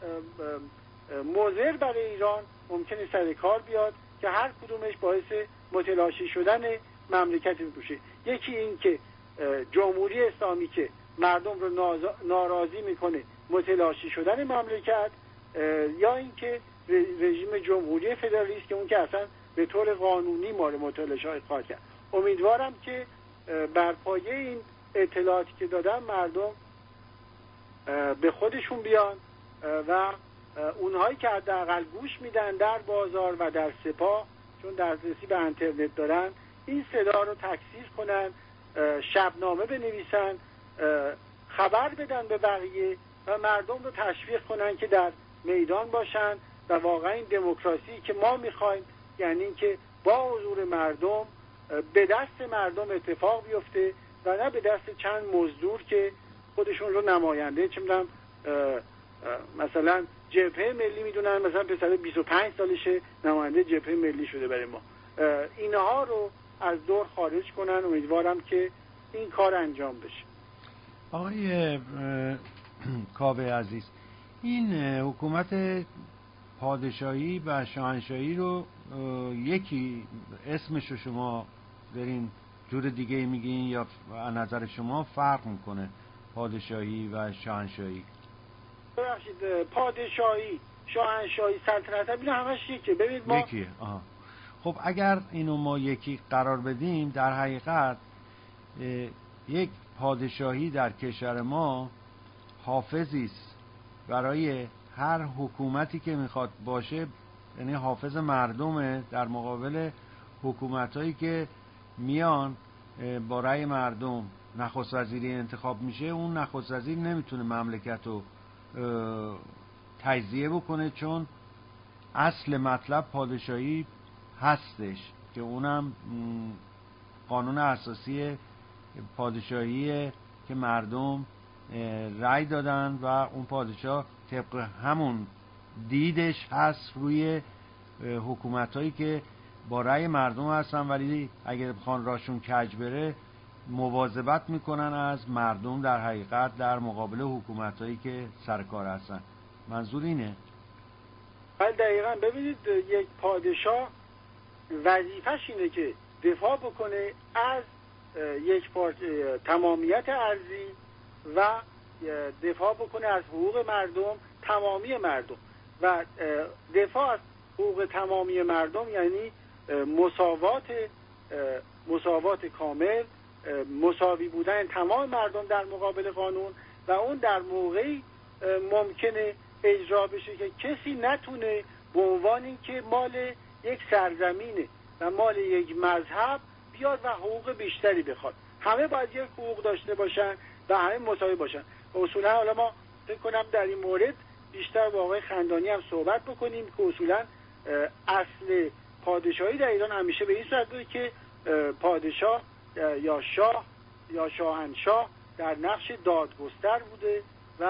مضر برای ایران ممکنه سر کار بیاد که هر کدومش باعث متلاشی شدن مملکت میشه. یکی این که جمهوری اسلامی که مردم رو ناراضی میکنه، متلاشی شدن مملکت، یا اینکه رژیم جمهوری فدرالیست که اون که اصلا به طور قانونی ما رو متلاشی خواهد کرد. امیدوارم که بر پایه این اطلاعاتی که دادم مردم به خودشون بیان و اونهایی که حداقل گوش میدن در بازار و در سپاه، چون دسترسی به اینترنت دارن، این صدا رو تکثیر کنن، شبنامه بنویسن، خبر بدن به بقیه و مردم رو تشویق کنن که در میدان باشن و واقعا این دموکراسی که ما میخوایم، یعنی اینکه با حضور مردم به دست مردم اتفاق بیفته و نه به دست چند مزدور که خودشون رو نماینده چه میدونم مثلا جبهه ملی میدونن، مثلا پسر 25 سالشه نماینده جبهه ملی شده برای ما. اینها رو از دور خارج کنن. امیدوارم که این کار انجام بشه. آقای کاوه عزیز، این حکومت پادشاهی و شاهنشاهی رو یکی اسمش رو شما دارین جور دیگه میگین یا نظر شما فرق میکنه پادشاهی و شاهنشاهی؟ ببخشید، پادشاهی، شاهنشاهی، سلطنت اینا همش یکیه. ببینید ما یکیه. خب اگر اینو ما یکی قرار بدیم، در حقیقت یک پادشاهی در کشور ما حافظی است برای هر حکومتی که میخواد باشه، یعنی حافظ مردمه در مقابل حکومتایی که میان با رأی مردم نخست وزیری انتخاب میشه. اون نخست وزیر نمیتونه مملکت رو تجزیه بکنه، چون اصل مطلب پادشاهی هستش که اونم قانون اساسی پادشاهیه که مردم رأی دادن و اون پادشاه طبق همون دیدش هست روی حکومتایی که با رأی مردم هستن، ولی اگر بخوان راشون کج بره مواظبت میکنن از مردم در حقیقت در مقابل حکومتایی که سرکار هستن. منظور اینه؟ دقیقاً. ببینید، یک پادشاه وظیفش اینه که دفاع بکنه از یک تمامیت ارضی و دفاع بکنه از حقوق مردم، تمامی مردم، و دفاع از حقوق تمامی مردم یعنی مساوات کامل، مساوی بودن تمام مردم در مقابل قانون و اون در موقعی ممکنه اجرا بشه که کسی نتونه به عنوان اینکه مال یک سرزمینه و مال یک مذهب بیاد و حقوق بیشتری بخواد. همه باید یک حقوق داشته باشن و همه مساوی باشن. اصولا حالا ما فکر کنم در این مورد بیشتر با آقای خندانی هم صحبت بکنیم که اصولا اصل پادشاهی در ایران همیشه به این صورت بوده که پادشاه یا شاه یا شاهنشاه در نقش دادگستر بوده و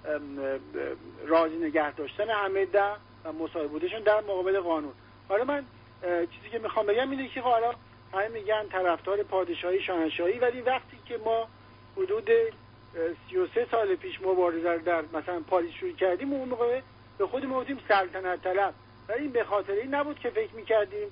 راضی نگه داشتن همه در و مساوی بودشون در مقابل قانون. حالا من چیزی که میخوام بگم اینه که حالا همه میگن طرفدار پادشاهی شاهنشاهی، ولی وقتی که ما حدود 33 سال پیش مبارزه در مثلا پاریس شروع کردیم، اون موقع به خودمون گفتیم سلطنت طلب، ولی این به خاطر این نبود که فکر میکردیم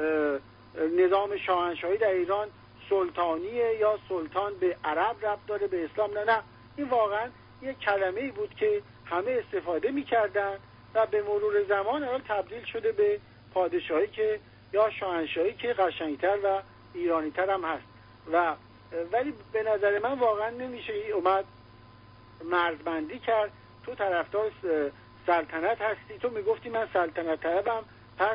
نظام شاهنشاهی در ایران سلطانیه یا سلطان به عرب ربط داره به اسلام. نه، این واقعا یک کلمه‌ای بود که همه استفاده میکردن و به مرور زمان الان تبدیل شده به پادشاهی که یا شاهنشاهی که قشنگتر و ایرانی‌تر هم هست. ولی به نظر من واقعا نمیشه اومد مرزبندی کرد. تو طرفدار سلطنت هستی، تو میگفتی من سلطنت طلبم، پس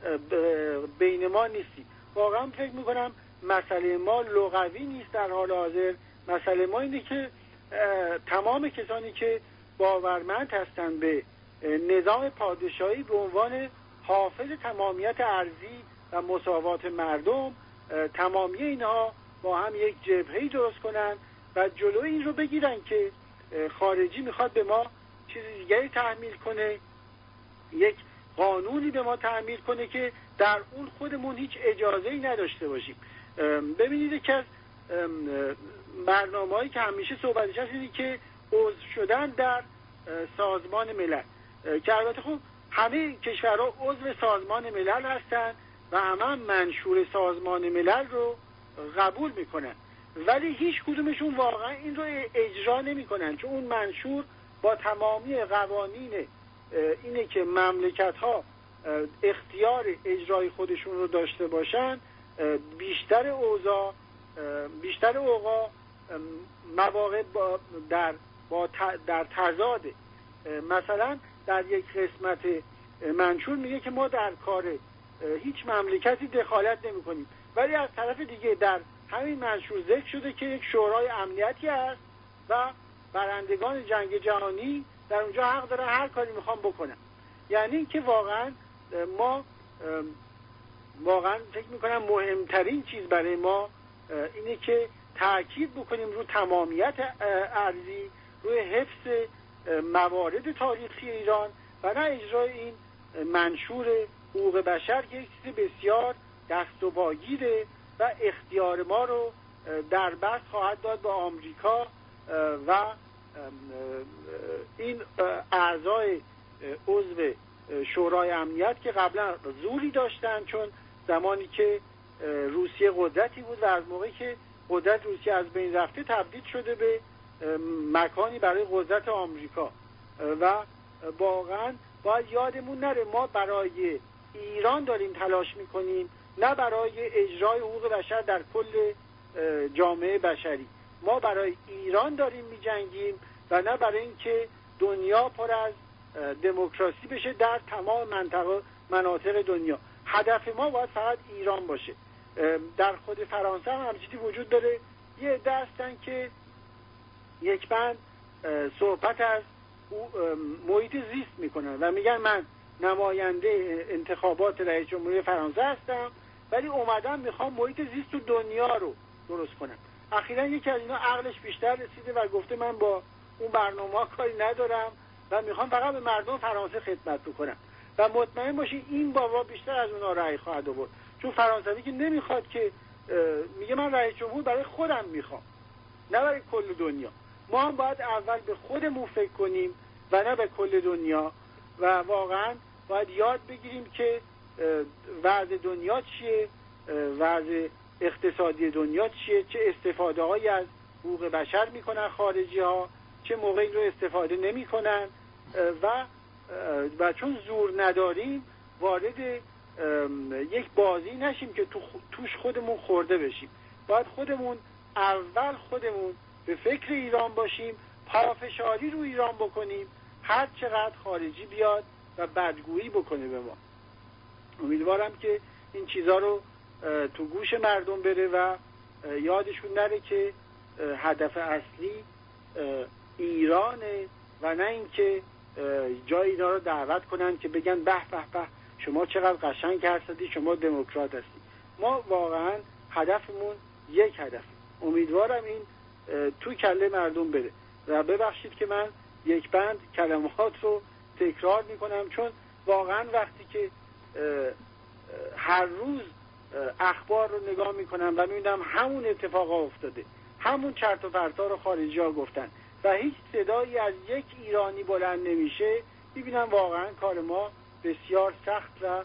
بین ما نیستی. واقعا فکر میکنم مسئله ما لغوی نیست در حال حاضر. مسئله ما اینه که تمام کسانی که باورمند هستند به نظام پادشاهی به عنوان حافظ تمامیت ارضی و مساوات مردم، تمامی اینها با هم یک جبهه‌ای درست کنن و جلوی این رو بگیرن که خارجی میخواد به ما چیز دیگری تحمیل کنه، یک قانونی به ما تحمیل کنه که در اون خودمون هیچ اجازه‌ای نداشته باشیم. ببینید که از برنامه‌هایی که همیشه صحبتش هست اینه که عضو شدن در سازمان ملل، که البته خب همه کشورها عضو سازمان ملل هستن و همه منشور سازمان ملل رو قبول میکنن، ولی هیچ کدومشون واقعا این رو اجرا نمیکنن، چون اون منشور با تمامی قوانین اینه که مملکت ها اختیار اجرای خودشون رو داشته باشن، بیشتر اوقات مواقع در تضاده. مثلا در یک قسمت منشور میگه که ما در کار هیچ مملکتی دخالت نمی کنیم، ولی از طرف دیگه در همین منشور ذکر شده که یک شورای امنیتی هست و برندگان جنگ جهانی در اونجا حق دارن هر کاری میخوان بکنن. یعنی که واقعا ما فکر میکنم مهمترین چیز برای ما اینه که تأکید بکنیم رو تمامیت ارضی، روی حفظ موارد تاریخی ایران و نه اجرای این منشور حقوق بشر که یک چیز بسیار دست و پاگیره و اختیار ما رو در بست خواهد داد به آمریکا و این اعضای عضو شورای امنیت که قبلا زوری داشتن، چون زمانی که روسیه قدرتی بود و از موقعی که قدرت روسیه از بین رفته تبدیل شده به مکانی برای قدرت آمریکا. و واقعا باید یادمون نره ما برای ایران داریم تلاش میکنیم، نه برای اجرای حقوق بشر در کل جامعه بشری. ما برای ایران داریم میجنگیم و نه برای اینکه دنیا پر از دموکراسی بشه در تمام مناطق دنیا. هدف ما باید فقط ایران باشه. در خود فرانسه هم همچیزی وجود داره، یه عده هستن که یک بند صحبت از محیط زیست میکنن و میگن من نماینده انتخابات رئیس جمهوری فرانسه هستم، ولی اومدم میخوام محیط زیست تو دنیا رو درست کنم. اخیراً یکی از اینا عقلش بیشتر رسیده و گفته من با اون برنامه‌ها کاری ندارم و میخوام فقط به مردم فرانسه خدمت بکنم. و مطمئن باشین این بابا بیشتر از اونها رأی خواهد آورد، چون فرانسوی که نمیخواد که میگه من رئیس جمهور برای خودم میخوام نه برای کل دنیا. ما هم باید اول به خودمون فکر کنیم و نه به کل دنیا و واقعا باید یاد بگیریم که وضع دنیا چیه، وضع اقتصادی دنیا چیه، چه استفاده هایی از حقوق بشر میکنن خارجی ها، چه موقعی رو استفاده نمیکنن و چون زور نداریم وارد یک بازی نشیم که توش خودمون خورده بشیم. باید خودمون به فکر ایران باشیم، پافشاری رو ایران بکنیم، هر چقدر خارجی بیاد و بدگویی بکنه به ما. امیدوارم که این چیزا رو تو گوش مردم بره و یادشون نره که هدف اصلی ایرانه و نه اینکه جای اینا رو دعوت کنن که بگن به به به شما چقدر قشنگ هستی، شما دموکرات هستی. ما واقعا هدفمون یک هدف. امیدوارم این تو کله مردم بره و ببخشید که من یک بند کلمات رو تکرار میکنم، چون واقعا وقتی که هر روز اخبار رو نگاه میکنم و میبینم همون اتفاقا افتاده، همون چرت و پرتا رو خارجی ها گفتن و هیچ صدایی از یک ایرانی بلند نمیشه، میبینم واقعا کار ما بسیار سخت و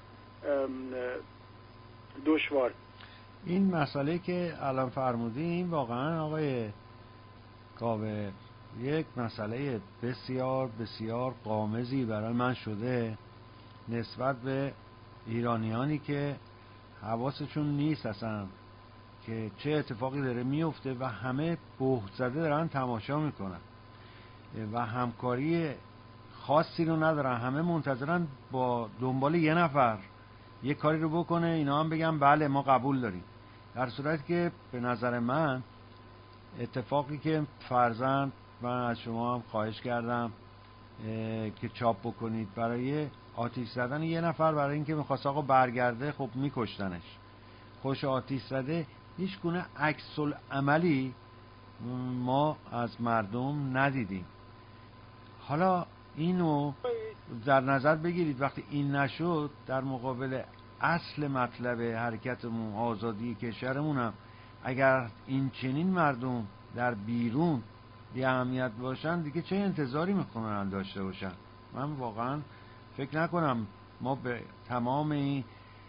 دشوار. این مسئله که الان فرمودیم واقعا آقای کاوه یک مسئله بسیار بسیار غامضی برای من شده نسبت به ایرانیانی که حواسشون نیست اصلا که چه اتفاقی داره میفته و همه بهت زده دارن تماشا میکنن و همکاری خاصی رو ندارن. همه منتظرن با دنبال یه نفر یه کاری رو بکنه اینا هم بگن بله ما قبول داریم، در صورتی که به نظر من اتفاقی که فرضاً من از شما هم خواهش کردم که چاپ بکنید برای آتش زدن یه نفر، برای اینکه میخواست آقا برگرده خب میکشتنش، خوش آتش زده، هیچ گونه عکس العملی ما از مردم ندیدیم. حالا اینو در نظر بگیرید وقتی این نشد در مقابل اصل مطلب حرکتمون آزادی کشورمون هم اگر این چنین مردم در بیرون بی اهمیت باشن دیگه چه انتظاری میخونن داشته باشن؟ من واقعا فکر نکنم ما به تمام این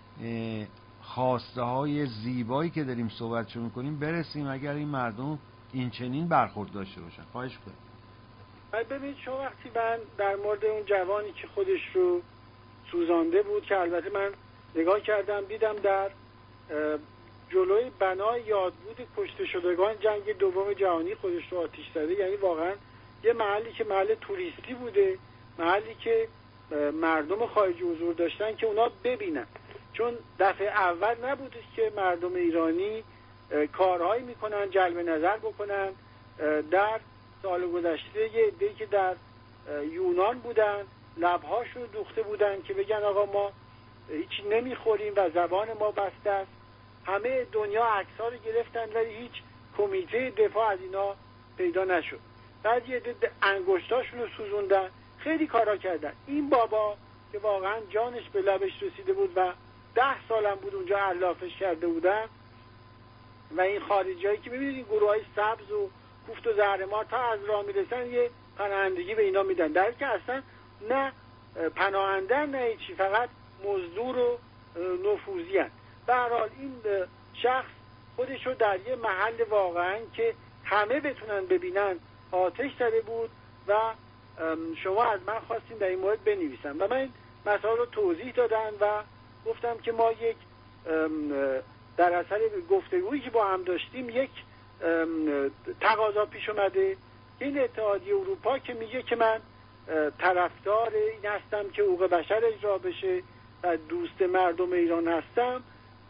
خواسته های زیبایی که داریم صحبتشو میکنیم برسیم اگر این مردم این چنین برخورد داشته باشن. خواهش کنم. ببینید شما وقتی من در مورد اون جوانی که خودش رو سوزانده بود که البته من نگاه کردم دیدم در جلوی بنای یادبود کشته شدگان جنگ دوم جهانی خودش رو آتش زده، یعنی واقعا یه محلی که محل توریستی بوده، محلی که مردم خارجی حضور داشتن که اونا ببینن، چون دفعه اول نبوده که مردم ایرانی کارهایی میکنن جلب نظر بکنن. در سال گذشته یه عده‌ای که در یونان بودن لبهاشون دوخته بودن که بگن آقا ما هیچ نمیخوریم و زبان ما بسته است. همه دنیا عکس‌ها رو گرفتن ولی هیچ کمیته دفاع از اینا پیدا نشد. بعد یه عده انگشتاشون رو سوزوندن، خیلی کارا کردن. این بابا که واقعا جانش به لبش رسیده بود و 10 سالم بود اونجا علافش کرده بودن و این خارجیایی که می‌بینید این گروه‌های سبز و کوفت و زهرمار تا از راه میرسن یه پناهندگی به اینا میدن، در که اصلا نه پناهنده نه چی، فقط مزدور و نفوذی هست. به هر حال این شخص خودش رو در یه محل واقعا که همه بتونن ببینن آتش زده بود و شما از من خواستین در این مورد بنویسم و من این مسائل رو توضیح دادم و گفتم که ما یک در اثر گفتگویی که با هم داشتیم یک تقاضا پیش اومده که این اتحادیه اروپا که میگه که من طرفدار این هستم که حقوق بشر اجرا بشه و دوست مردم ایران هستم،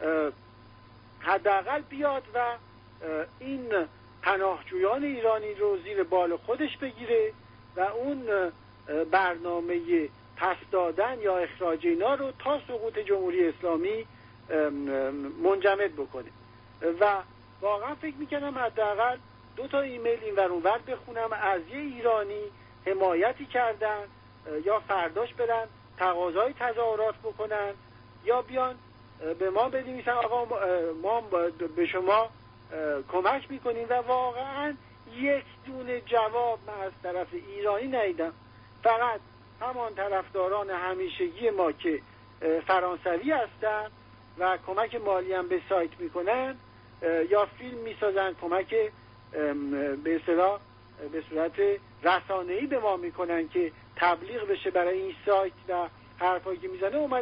حداقل بیاد و این پناهجویان ایرانی رو زیر بال خودش بگیره و اون برنامه پس دادن یا اخراج اینا رو تا سقوط جمهوری اسلامی منجمد بکنه. و واقعا فکر میکنم حداقل 2 ایمیل این ور اون ور بخونم از یه ایرانی حمایتی کردن یا فرداش برن تقاضای تظاهرات بکنن یا بیان به ما بنویسن آقا ما به شما کمک میکنیم و واقعا یک دونه جواب من از طرف ایرانی ندیدم. فقط همان طرفداران همیشگی ما که فرانسوی هستن و کمک مالی هم به سایت میکنن یا فیلم میسازن کمک به اصطلاح به صورت رسانه‌ای به ما میکنن که تبلیغ بشه برای این سایت و حرفایی که میزنه، اومدن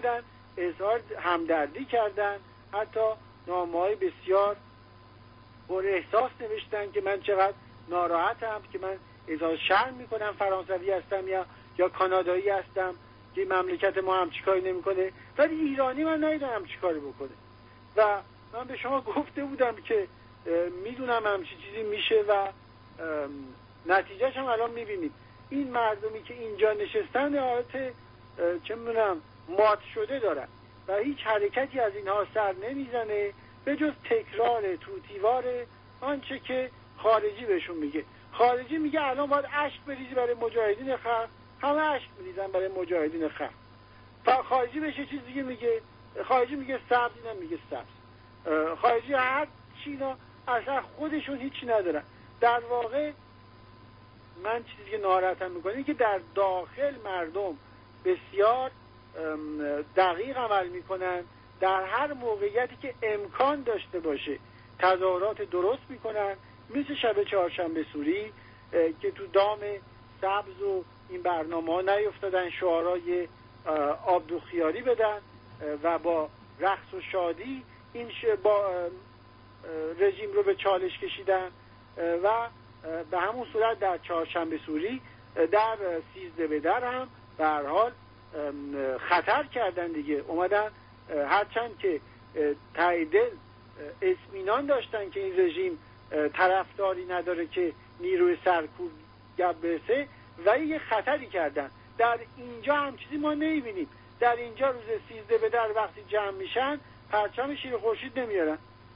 اظهار همدردی کردن، حتی نامه‌های بسیار پر احساس نوشتن که من چقدر ناراحتم که من اظهار شرم میکنم فرانسوی هستم یا کانادایی هستم که مملکت ما هم چیکاری نمیکنه، ولی ایرانی من ندیدم چیکاری بکنه. و من به شما گفته بودم که میدونم همچی چیزی میشه و نتیجهش هم الان میبینید. این مردمی که اینجا نشستن حالت چه میدونم مات شده دارن و هیچ حرکتی از اینها سر نمیزنه به جز تکرار توتیوار آنچه که خارجی بهشون میگه. خارجی میگه الان باید اشک بریزی برای مجاهدین خلق، همه اشک میریزن برای مجاهدین خلق. خارجی بهش چیز دیگه میگه، خارجی میگه سبز، اینم میگه سبز. خارجی هر چی اینا اصلا خودشون هیچی ندارن. در واقع من چیزی که ناراحتم میکنه این که در داخل مردم بسیار دقیق عمل میکنن، در هر موقعیتی که امکان داشته باشه تظاهرات درست میکنن، مثل شب چهارشنبه سوری که تو دام سبز و این برنامه ها نیفتادن شعارهای آبدوخیاری بدن و با رقص و شادی این با رژیم رو به چالش کشیدن و به همون صورت در چهارشنبه سوری در 13 بدر هم به هر حال خطر کردن دیگه، اومدن هرچند که ته دل اطمینان داشتن که این رژیم طرفداری نداره که نیروی سرکوب برسه، ولی یه خطری کردن. در اینجا هم چیزی ما نمیبینیم. در اینجا روز 13 بدر وقتی جمع میشن پرچم شیر خورشید نمیارن،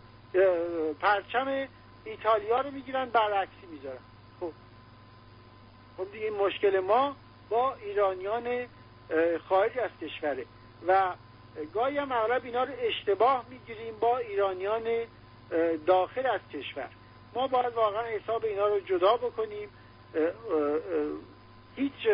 پرچم ایتالیا رو میگیرن برعکسی میذارن. خب دیگه این مشکل ما با ایرانیان خارج از کشوره و گاهی هم اغلب اینا رو اشتباه میگیریم با ایرانیان داخل از کشور. ما باید واقعا حساب اینا رو جدا بکنیم. هیچ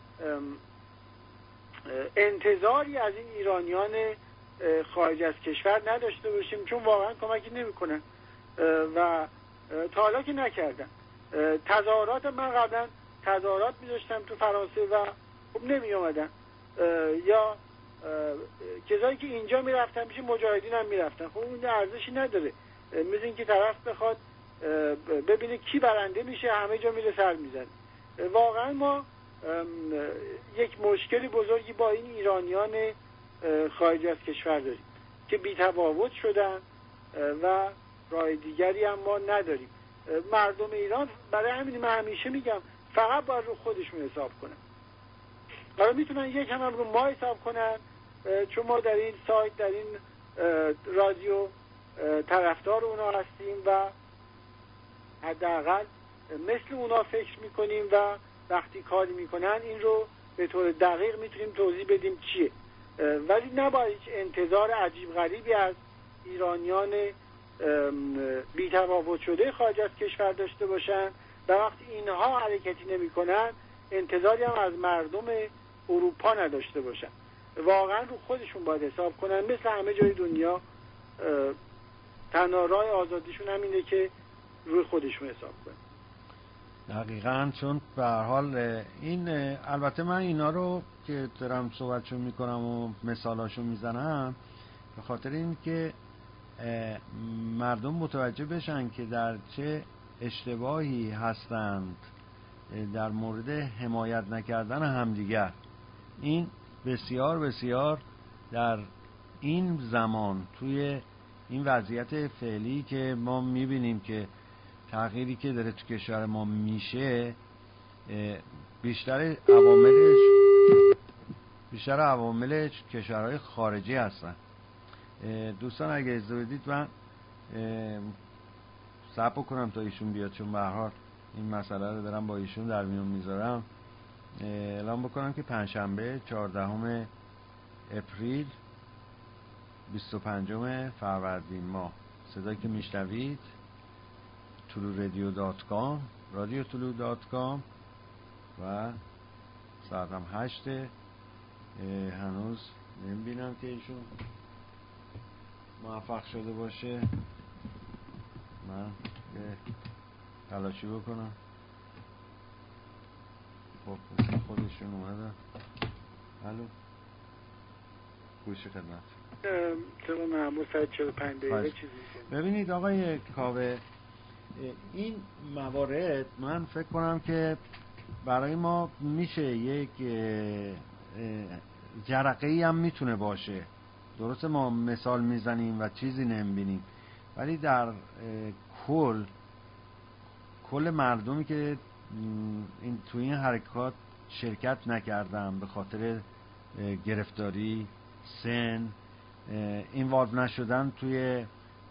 انتظاری از این ایرانیان خارج از کشور نداشته باشیم، چون واقعا کمکی نمیکنن و تا حالا که نکردن. تظاهرات من قبلا تظاهرات میذاشتم تو فرانسه و خب نمی اومدن، یا کسایی که اینجا میرفتن میشه مجاهدین هم میرفتن. خب اون ارزشی نداره، مثل این که طرف بخواد ببینه کی برنده میشه همه جا میره سر میزنه. واقعا ما یک مشکلی بزرگی با این ایرانیان خارج از کشور داریم که بی‌تفاوت شدن و راه دیگری هم ما نداریم. مردم ایران برای همین من همیشه میگم فقط باید رو خودشون حساب کنن. حالا میتونن یک هم رو ما حساب کنن، چون ما در این سایت در این رادیو طرفدار اونا هستیم و حداقل مثل اونا فکر میکنیم و وقتی کاری میکنن این رو به طور دقیق میتونیم توضیح بدیم چیه. ولی نباید هیچ انتظار عجیب غریبی از ایرانیان بی‌تفاوت شده خارج از کشور داشته باشن و وقتی اینها حرکتی نمیکنن انتظاری هم از مردم اروپا نداشته باشن. واقعا رو خودشون باید حساب کنن، مثل همه جای دنیا. تنها راه آزادیشون همینه که روی خودشون حساب کنن. دقیقاً، چون به هر حال این البته من اینا رو که دارم صحبتشون میکنم و مثالاشو میزنم به خاطر این که مردم متوجه بشن که در چه اشتباهی هستند در مورد حمایت نکردن همدیگر. این بسیار بسیار در این زمان توی این وضعیت فعلی که ما میبینیم که تغییری که داره تو کشور ما میشه بیشتر عوامل کشورهای خارجی هستن. دوستان اگه اجازه بدید من صبر کنم تا ایشون بیاد، چون به هر حال این مسئله رو دارم با ایشون در میون میذارم. اعلام بکنم که پنجشنبه 14 اپریل 25 فروردین ماه صدایی که میشنوید tuluradio.com رادیو tulur.com و ساعتم 8. هنوز نمیبینم که ایشون موفق شده باشه. من یه تلاشی بکنم. خب خودشون اومدن. الو گوش خدمت. طبق معمول 45 دقیقه چیزی. ببینید آقای کاوه، این موارد من فکر کنم که برای ما میشه یک جرقه‌ای هم میتونه باشه. درسته ما مثال میزنیم و چیزی نمیبینیم، ولی در کل مردمی که تو این حرکات شرکت نکردن به خاطر گرفتاری، سن، اینوالو نشدن توی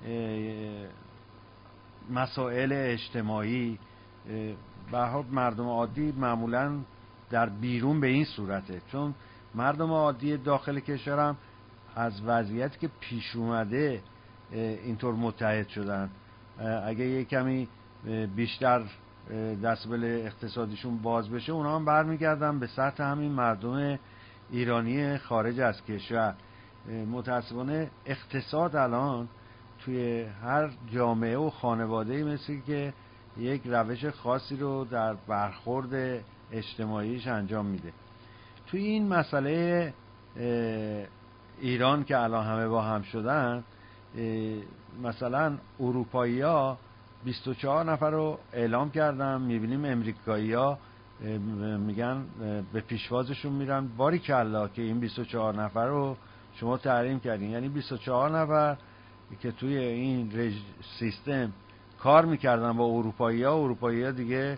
مسائل اجتماعی، به هر حال مردم عادی معمولاً در بیرون به این صورته، چون مردم عادی داخل کشورم از وضعیتی که پیش اومده اینطور متحد شدن. اگه یه کمی بیشتر دستبل اقتصادیشون باز بشه، اونا هم برمیگردن به سطح همین مردم ایرانی خارج از کشور. متاسفانه اقتصاد الان توی هر جامعه و خانواده‌ای مثل که یک روش خاصی رو در برخورد اجتماعیش انجام میده. توی این مسئله ایران که الان همه با هم شدن، مثلا اروپایی‌ها 24 نفر رو اعلام کردن، میبینیم امریکایی‌ها میگن به پیشوازشون میرن باریکلا که این 24 نفر رو شما تحریم کردین. یعنی 24 نفر که توی این سیستم کار میکردن با اروپایی‌ها دیگه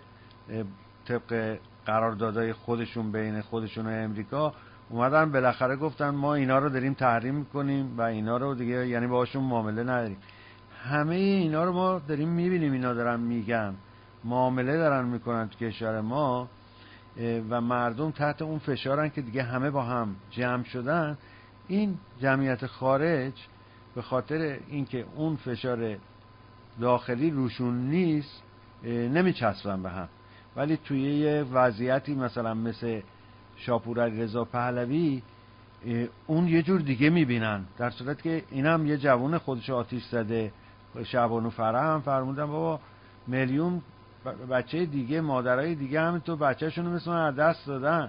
طبق قراردادهای خودشون بین خودشون و امریکا اومدن بالاخره گفتن ما اینا رو داریم تحریم میکنیم و اینا رو دیگه یعنی باهاشون معامله نداریم. همه اینا رو ما داریم میبینیم، اینا دارن میگن معامله دارن میکنن تو کشور ما و مردم تحت اون فشارن که دیگه همه با هم جمع شدن. این جمعیت خارج به خاطر اینکه اون فشار داخلی روشون نیست نمیچسبن به هم، ولی توی یه وضعیتی مثلا مثل شاپور علیرضا پهلوی اون یه جور دیگه میبینن، در صورت که اینم یه جوان خودش آتیش زده. شعبان و فرح هم فرمودن بابا میلیون بچه دیگه، مادرای دیگه همینطور بچه‌شون مثل من از دست دادن.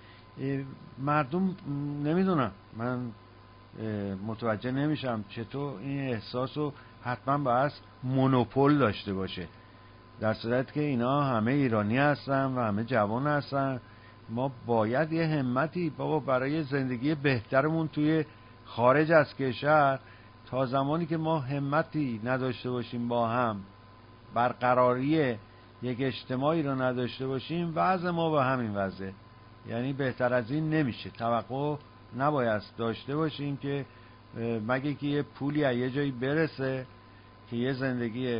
مردم نمیدونم، من متوجه نمیشم چطور این احساسو حتما باید مونوپول داشته باشه، در صورت که اینا همه ایرانی هستن و همه جوان هستن. ما باید یه همتی بابا برای زندگی بهترمون توی خارج از کشور، تا زمانی که ما همتی نداشته باشیم با هم، برقراری یک اجتماعی رو نداشته باشیم، وضع ما با همین وضعه. یعنی بهتر از این نمیشه. توقع نباید داشته باشیم که مگه که یه پولی از یه جایی برسه که یه زندگی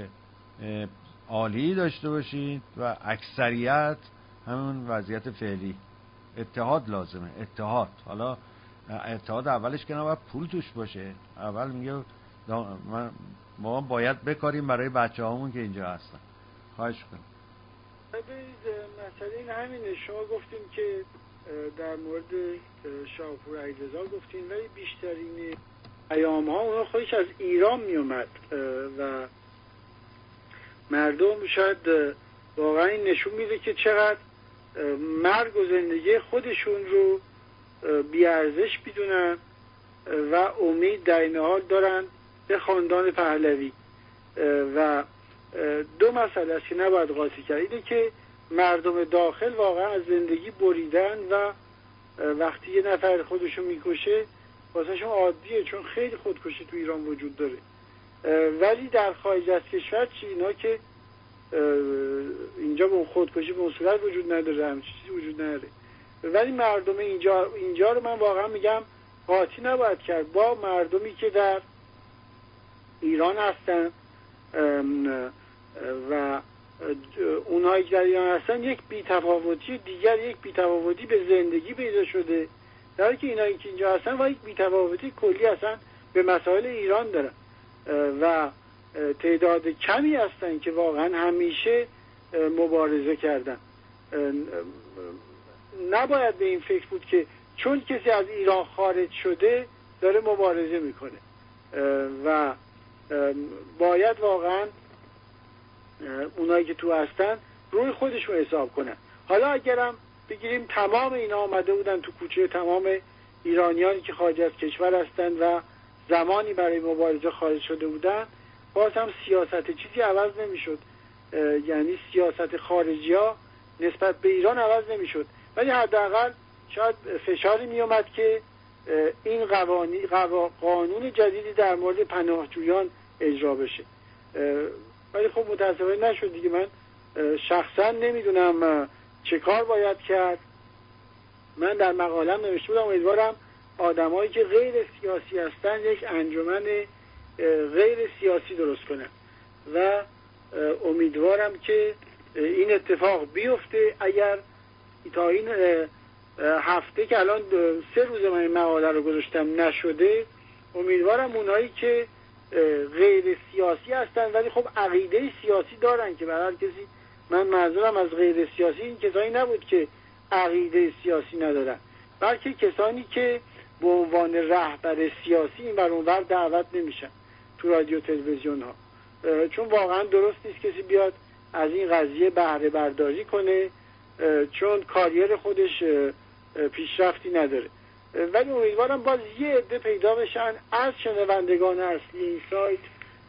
عالی داشته باشید و اکثریت همون وضعیت فعلی. اتحاد لازمه، اتحاد. حالا اتحاد اولش که نباید پول توش باشه. اول میگه ما باید بکاریم برای بچه هامون که اینجا هستن. خواهش کنم. ببینید مسئله این همینه. شما گفتیم که در مورد شاپور علیرضا گفتین، ولی بیشترین پیام ها اونا خودش از ایران می اومد و مردم شاید واقعا این نشون میده که چقدر مرگ و زندگی خودشون رو بیارزش میدونن و امید در این حال دارن به خاندان پهلوی. و دو مسئله است که نباید قاطی کرد. اینه که مردم داخل واقعا از زندگی بریدن و وقتی یه نفر خودشو میکشه واسه شما عادیه، چون خیلی خودکشی تو ایران وجود داره. ولی در خارج از کشور چی؟ اینا که اینجا به خودکشی به اون صورت وجود نداره، همچین چیزی وجود نداره. ولی مردم اینجا رو من واقعا میگم قاطی نباید کرد با مردمی که در ایران هستن و اونهایی که در ایران هستن. یک بی‌تفاوتی دیگر، یک بی‌تفاوتی به زندگی پیدا شده، در حالی که اینایی که اینجا هستن و یک بی‌تفاوتی کلی هستن به مسائل ایران دارن و تعداد کمی هستن که واقعا همیشه مبارزه کردن. نباید به این فکر بود که چون کسی از ایران خارج شده داره مبارزه میکنه و باید واقعا اونایی که تو هستن روی خودشون حساب کنن. حالا اگرم بگیریم تمام اینا آمده بودن تو کوچه، تمام ایرانیانی که خارج از کشور هستند و زمانی برای مبارزه خارج شده بودند، باز هم سیاست چیزی عوض نمیشد. یعنی سیاست خارجی ها نسبت به ایران عوض نمیشد، ولی حداقل شاید فشاری می اومد که این قانون جدیدی در مورد پناهجویان اجرا بشه. ولی خب متاسفانه نشد دیگه. من شخصا نمیدونم چه کار باید کرد. من در مقالم نوشته بودم امیدوارم آدمایی که غیر سیاسی هستن یک انجمن غیر سیاسی درست کنن و امیدوارم که این اتفاق بیفته. اگر تا این هفته که الان 3 روز من این مقاله رو گذاشتم نشده، امیدوارم اونایی که غیر سیاسی هستن ولی خب عقیده سیاسی دارن، که برای هر کسی، من منظورم از غیر سیاسی این کسانی نبود که عقیده سیاسی ندارن، بلکه کسانی که به عنوان رهبر سیاسی این بر اونور دعوت نمیشن تو رادیو تلویزیون ها، چون واقعا درست نیست کسی بیاد از این قضیه بهره برداری کنه، چون کاریر خودش پیشرفتی نداره. ولی امیدوارم باز یه عده پیدا بشن از شنوندگان اصلی این سایت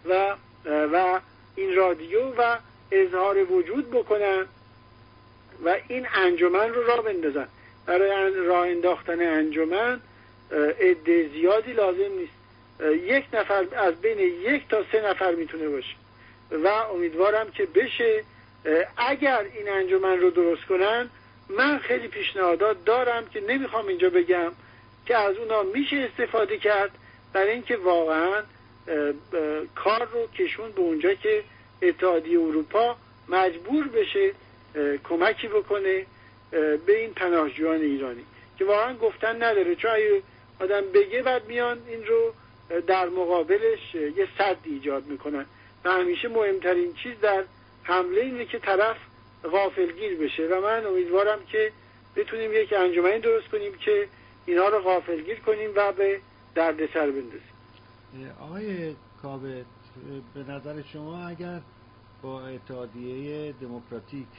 و این رادیو و اظهار وجود بکنن و این انجمن رو راه بندازن. برای راه انداختن انجمن عده زیادی لازم نیست، 1 نفر از بین 1 تا 3 نفر میتونه باشه و امیدوارم که بشه. اگر این انجمن رو درست کنن، من خیلی پیشنهادات دارم که نمیخوام اینجا بگم، که از اونا میشه استفاده کرد برای اینکه واقعا کار رو کشون به اونجا که اتحادیه اروپا مجبور بشه کمکی بکنه به این پناهجویان ایرانی که واقعا گفتن نداره. چون اگه آدم بگه بعد میان این رو در مقابلش یه سد ایجاد میکنن و همیشه مهمترین چیز در حمله اینه که طرف غافلگیر بشه و من امیدوارم که بتونیم یک انجمنی درست کنیم که اینا رو غافلگیر کنیم و به دردسر بندازیم. آقای کاوه، به نظر شما اگر با اتحادیه دموکراتیک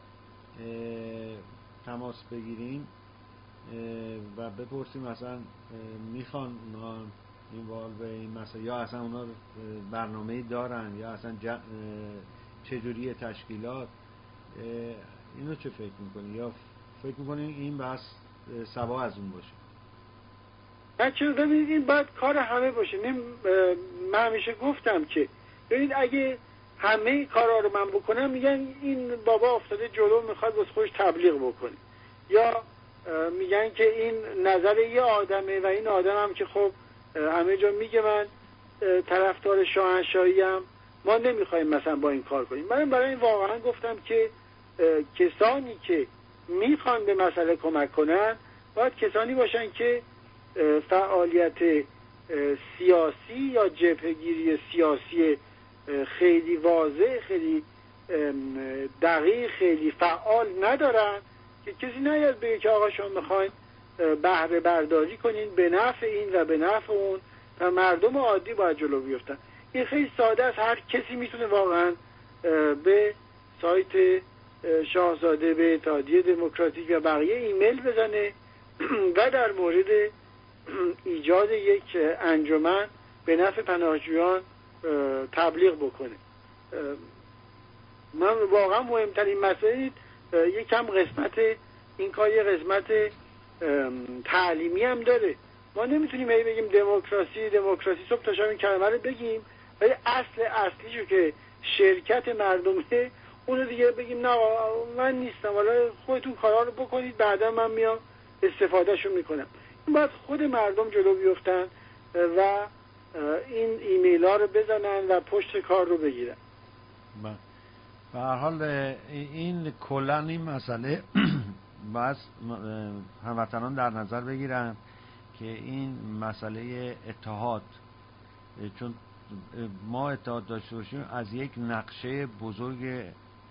تماس بگیریم و بپرسیم مثلا میخوان اونا به این مسئله، یا اصلا اونا برنامه‌ای دارن، یا اصلا چجوری تشکیلات، اینو چه فکر میکنی؟ یا فکر میکنی این بس سوا از اون باشه؟ بچه ببینید این باید کار همه باشه. من همیشه گفتم که ببینید اگه همه کارا رو من بکنم میگن این بابا افتاده جلو میخواد واسه خودش تبلیغ بکنه، یا میگن که این نظر یه آدمه و این آدم هم که خب همه جا میگه من طرفدار شاهنشاهی ام، ما نمیخوایم مثلا با این کار کنیم. من برای این واقعا گفتم که کسانی که میخوان به مسئله کمک کنن باید کسانی باشن که فعالیت سیاسی یا جبهه‌گیری سیاسی خیلی واضح، خیلی دقیق، خیلی فعال ندارن، که کسی نیاد بگه که آقا شما میخواین بهره برداری کنین به نفع این و به نفع اون و مردم عادی باید جلو بیفتن. این خیلی ساده است، هر کسی میتونه واقعا به سایت شاهزاده، به اتحادیه دموکراتیک و بقیه ایمیل بزنه و در مورد ایجاد یک انجمن به نفع پناهجویان تبلیغ بکنه. من واقعا مهمترین مسئله یکم قسمت این کار یه قسمت تعلیمی هم داره. ما نمیتونیم بگیم دموکراسی صبح تا شب این کلمه رو بگیم ولی اصلیشو که شرکت مردمه اونو دیگه بگیم نه من نیستم، حالا خودتون کارا رو بکنید بعدا من میام استفادهشو میکنم. این باید خود مردم جلو بیفتن و این ایمیل ها رو بزنن و پشت کار رو بگیرن. به هر حال این کلا این مسئله باید هموطنان در نظر بگیرن که این مسئله اتحاد، چون ما اتحاد داشته باشیم از یک نقشه بزرگ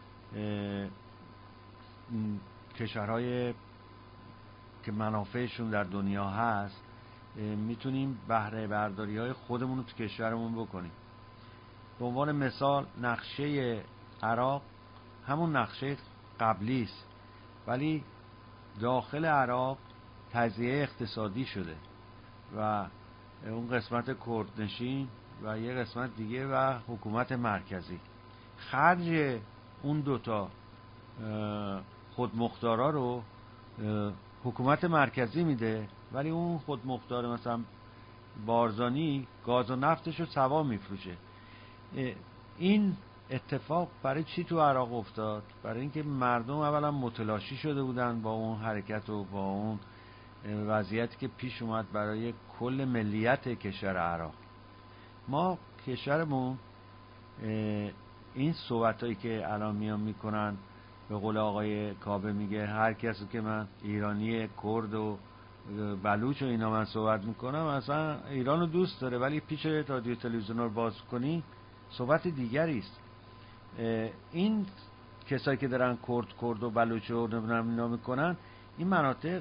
کشورهای که منافعشون در دنیا هست میتونیم بهره برداری های خودمون رو تو کشورمون بکنیم. به عنوان مثال نقشه عراق همون نقشه قبلی است، ولی داخل عراق تجزیه اقتصادی شده و اون قسمت کردنشین و یه قسمت دیگه و حکومت مرکزی. خرج اون دوتا خودمختارا رو حکومت مرکزی میده، ولی اون خودمختار مثلا بارزانی گاز و نفتش رو سوا میفروشه. این اتفاق برای چی تو عراق افتاد؟ برای اینکه مردم اولا متلاشی شده بودن با اون حرکت و با اون وضعیتی که پیش اومد برای کل ملیت کشور عراق. ما کشورمون این صحبتایی که الان میان میکنن، به قول آقای کابه میگه هر کسی که من ایرانی کرد و بلوچ و اینا من صحبت میکنم اصلا ایران رو دوست داره، ولی پیش رادیو تلویزیون رو باز کنی صحبت دیگری است. این کسایی که دارن کرد و بلوچ و نمیدونم اینا میکنن، این مناطق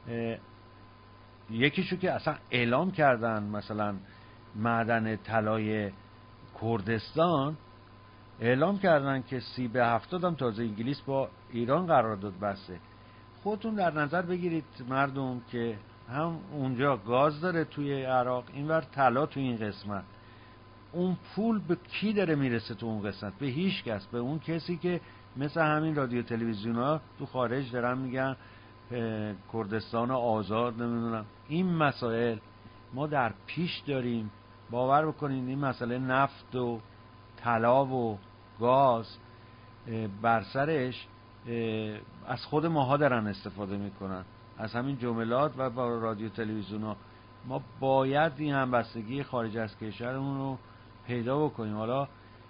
یکیشو که اصلا اعلام کردن مثلا معدن طلای کردستان اعلام کردن که 30/70 هم تازه انگلیس با ایران قرارداد بسته. خودتون در نظر بگیرید مردم که هم اونجا گاز داره توی عراق، اینور طلا توی این قسمت، اون پول به کی داره میرسه تو اون قسمت؟ به هیچ کس، به اون کسی که مثل همین رادیو تلویزیون ها تو خارج دارن میگن کردستان آزاد نمیدونم. این مسائل ما در پیش داریم. باور بکنید این مسئله نفت و طلا و گاز بر سرش از خود ماها دارن استفاده میکنن، از همین جملات و با رادیو تلویزیون ها. ما باید این همبستگی خارج از کشورمون رو پیدا بکنیم. حالا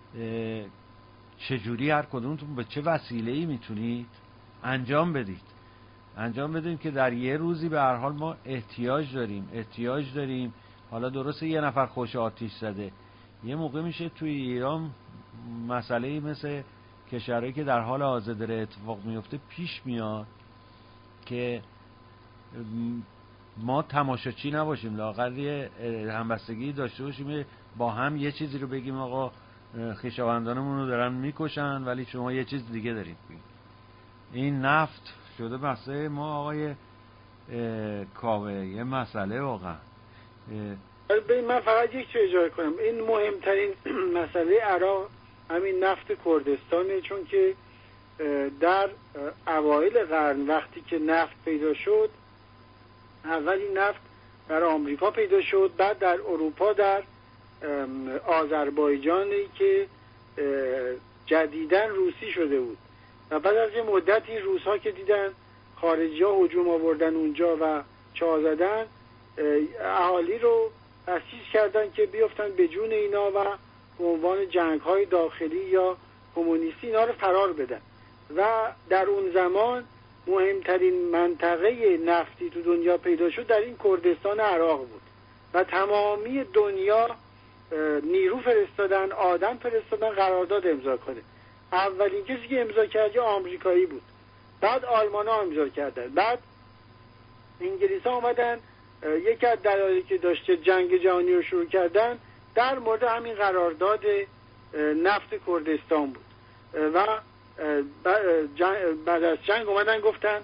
چجوری هر کدومتون به چه وسیله‌ای میتونید انجام بدید که در یه روزی به هر حال ما احتیاج داریم. حالا درسته یه نفر خوش آتیش زده، یه موقع میشه توی ایران مسئله‌ای مثل کشورهایی که در حال حاضر داره اتفاق میفته پیش میاد که ما تماشاچی نباشیم، لااقل یه همبستگی داشته باشیم، با هم یه چیزی رو بگیم آقا خویشاوندانمون رو دارن میکشن ولی شما یه چیز دیگه دارید بگید. این نفت شده مسئله ما آقای کاوه، یه مسئله واقعا. من فقط یک چیز اجاره کنم. این مهمترین مسئله عراق همین نفت کردستانه، چون که در اوایل قرن وقتی که نفت پیدا شد، اول این نفت در آمریکا پیدا شد، بعد در اروپا در آذربایجانی که جدیداً روسی شده بود و بعد از یه مدتی روس‌ها که دیدن خارجی‌ها هجوم آوردن اونجا و چاه زدن، اهالی رو تأسیس کردن که بیفتن به جون اینا و به عنوان جنگ‌های داخلی یا کمونیستی اینا رو فرار بدن. و در اون زمان مهمترین منطقه نفتی تو دنیا پیدا شد در این کردستان عراق بود و تمامی دنیا نیرو فرستادن، آدم فرستادن قرارداد امضا کنه. اولین کسی که امضا کرد آمریکایی بود، بعد آلمان‌ها امضا کردن، بعد انگلیس‌ها اومدن. یکی از دلایلی که داشته جنگ جهانی رو شروع کردن در مورد همین قرارداد نفت کردستان بود و بعد از جنگ اومدن گفتن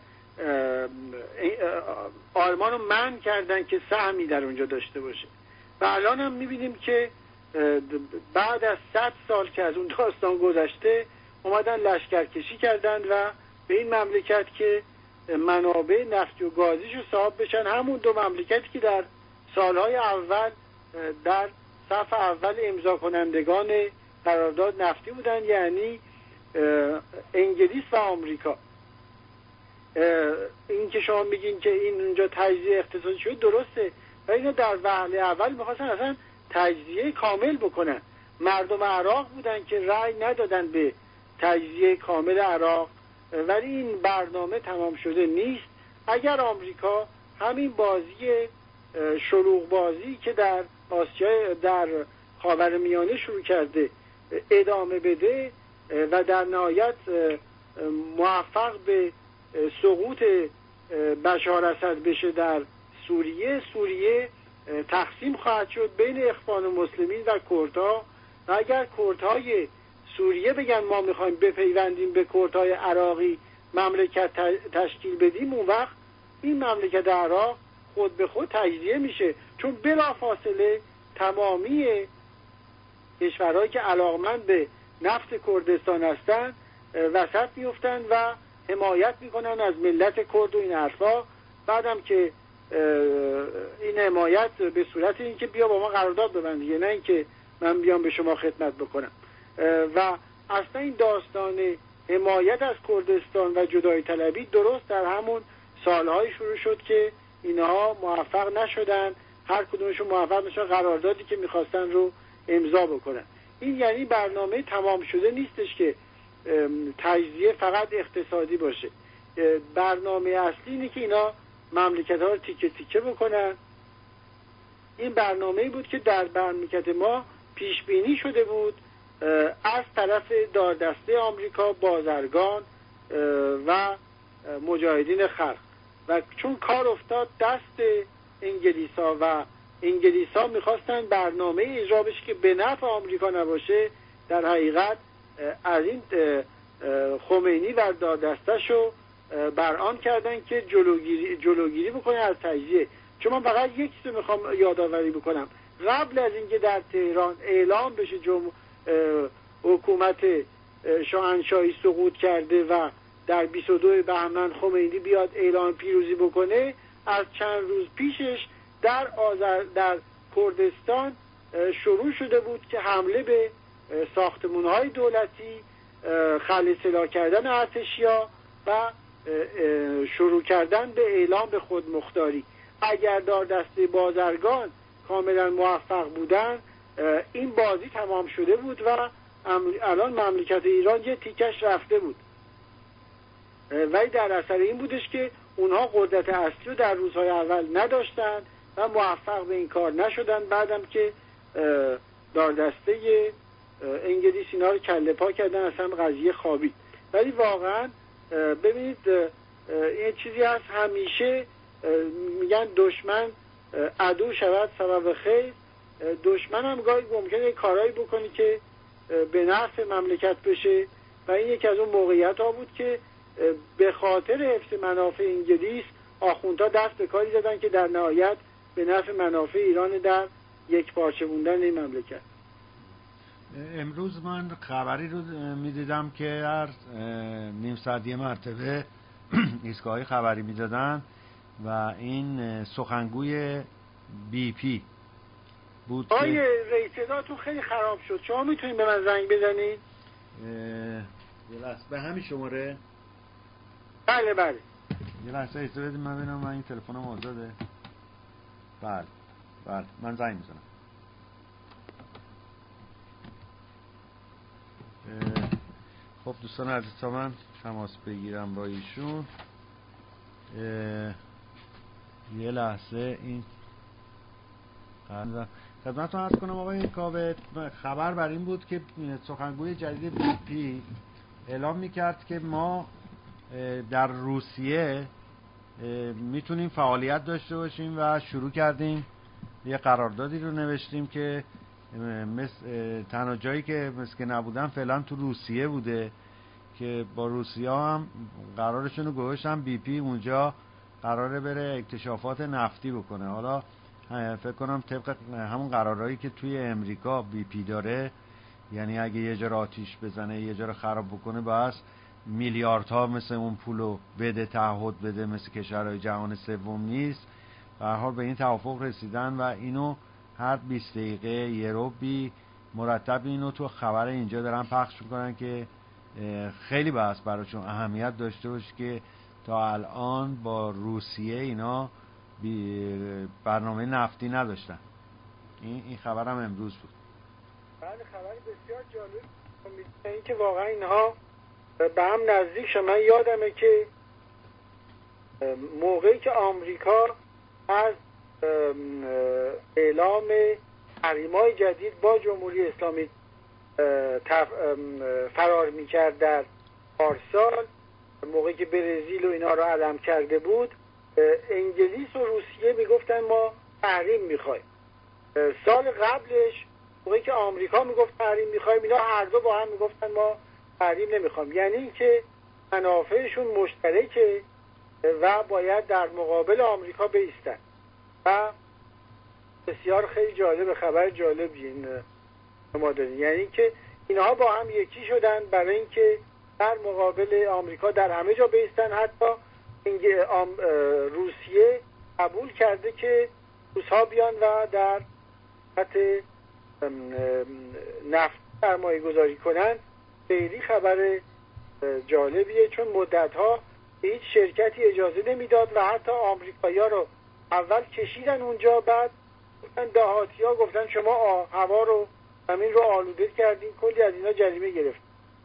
آلمان رو منع کردن که سهمی در اونجا داشته باشه. و الان هم میبینیم که بعد از 100 سال که از اون داستان گذشته اومدن لشکرکشی کردن و به این مملکت که منابع نفتی و گازیش رو صاحب بشن، همون دو مملکتی که در سالهای اول در صف اول امضا کنندگان قرارداد نفتی بودن، یعنی انگلیس و آمریکا. این که شما میگین که این اونجا تجزیه اقتصادی شد درسته و اینو در وهله اول میخواستن اصلا تجزیه کامل بکنن. مردم عراق بودن که رأی ندادن به تجزیه کامل عراق، ولی این برنامه تمام شده نیست. اگر آمریکا همین بازی شلوغ بازی که در آسیا در خاورمیانه شروع کرده ادامه بده و در نهایت موفق به سقوط بشار اسد بشه در سوریه تقسیم خواهد شد بین اخوان المسلمین و کردها. و اگر کردهای سوریه بگن ما میخوایم بپیوندیم به کردهای عراقی مملکت تشکیل بدیم، اون وقت این مملکت عراق خود به خود تجزیه میشه، چون بلافاصله تمامی کشورهایی که علاقمند به نفت کردستان هستن وسط میفتن و حمایت میکنن از ملت کرد و این حرفا. بعدم که این حمایت به صورت این که بیا با ما قرارداد ببند، نه اینکه من بیام به شما خدمت بکنم. و اصلا این داستان حمایت از کردستان و جدایی طلبی درست در همون سالهای شروع شد که اینها موفق نشدن، هر کدومشون موفق نشدن قراردادی که میخواستن رو امضا بکنن. این یعنی برنامه تمام شده نیستش که تجزیه فقط اقتصادی باشه. برنامه اصلی اینه که اینا مملکت ها رو تیکه تیکه بکنن. این برنامه‌ای بود که در مملکت ما پیش بینی شده بود از طرف داردسته آمریکا، بازرگان و مجاهدین خلق. و چون کار افتاد دست انگلیسا و انگلیسا میخواستن برنامه اجرا بشه که به نفع آمریکا نباشه، در حقیقت از این خمینی و داردسته‌شو برآن کردن که جلوگیری بکنه از تجزیه. چون من فقط یک چیز میخوام یادآوری بکنم، قبل از اینکه در تهران اعلام بشه حکومت شاهنشاهی سقوط کرده و در 22 بهمن خمینی بیاد اعلان پیروزی بکنه، از چند روز پیشش در کردستان شروع شده بود که حمله به ساختمان‌های دولتی، خلع سلاح کردن ارتشیا و شروع کردن به اعلام به خودمختاری. اگر داردسته بازرگان کاملا موفق بودن این بازی تمام شده بود و الان مملکت ایران یه تیکش رفته بود. ولی در اثر این بودش که اونها قدرت اصلی رو در روزهای اول نداشتن و موفق به این کار نشدن. بعدم که داردسته انگلیس اینا رو کله پا کردن، اصلا قضیه خوابید. ولی واقعا ببینید این چیزی هست، همیشه میگن دشمن عدو شود سبب خیر. دشمن هم گاهی ممکنه کارهایی بکنی که به نفع مملکت بشه و این یکی از اون موقعیت ها بود که به خاطر حفظ منافع انگلیس آخوندها دست به کاری زدن که در نهایت به نفع منافع ایران در یک پارچه موندن این مملکت. امروز من خبری رو میدیدم که هر نیم ساعت یه مرتبه ایستگاه‌های خبری میدادن و این سخنگوی بی پی بود که رئیس صداتون خیلی خراب شد، شما میتونید به من زنگ بزنید؟ یه لحظه به همین شماره؟ بله بله یه لحظه اجازه بدید من ببینم من این تلفنم آزاده. بله بله من زنگ میزنم. خب دوستان عزیز تا من تماس بگیرم با ایشون. یه لحظه این خدمتتون عرض کنم آقای کاوه، خبر بر این بود که سخنگوی جدید بی پی اعلام میکرد که ما در روسیه میتونیم فعالیت داشته باشیم و شروع کردیم یه قراردادی رو نوشتیم که تنها جایی که مثل نبودن فعلا تو روسیه بوده که با روسیه هم قرارشون رو گذاشتن. بی پی اونجا قراره بره اکتشافات نفتی بکنه. حالا فکر کنم طبق همون قرارهایی که توی امریکا بی پی داره، یعنی اگه یه جا رو آتیش بزنه یه جا رو خراب بکنه باید میلیاردها مثل اون پولو بده، تعهد بده، مثل کشورهای جهان سوم نیست. به هر حال به این توافق رسیدن و اینو هر 20 دقیقه یه روبی مرتب اینو تو خبر اینجا دارن پخش میکنن که خیلی بحث براشون اهمیت داشته باشه که تا الان با روسیه اینا برنامه نفتی نداشتن. این خبرم امروز بود. بله خبر بسیار جالب. این که واقعا اینها به هم نزدیک شد. من یادمه که موقعی که آمریکا از اعلام تحریم‌های جدید با جمهوری اسلامی فرار میکرد در پارسال، موقعی که برزیل و اینا رو علم کرده بود، انگلیس و روسیه میگفتن ما تحریم میخوایم. سال قبلش موقعی که آمریکا میگفت تحریم میخوایم، اینا هر دو با هم میگفتن ما تحریم نمیخوایم. یعنی اینکه منافعشون مشترکه و باید در مقابل آمریکا بایستن. و بسیار خیلی جالب، خبر جالبی این ما داریم، یعنی که اینها با هم یکی شدن برای اینکه در مقابل آمریکا در همه جا بایستن. حتی روسیه قبول کرده که روس‌ها بیان و در خط نفت سرمایه گذاری کنن. خیلی خبر جالبیه، چون مدت‌ها هیچ شرکتی اجازه نمیداد و حتی آمریکایی‌ها رو اول کشیدن اونجا، بعد گفتن دهاتی‌ها گفتن شما هوا رو زمین رو آلوده کردین، کلی از اینا جریمه گرفت.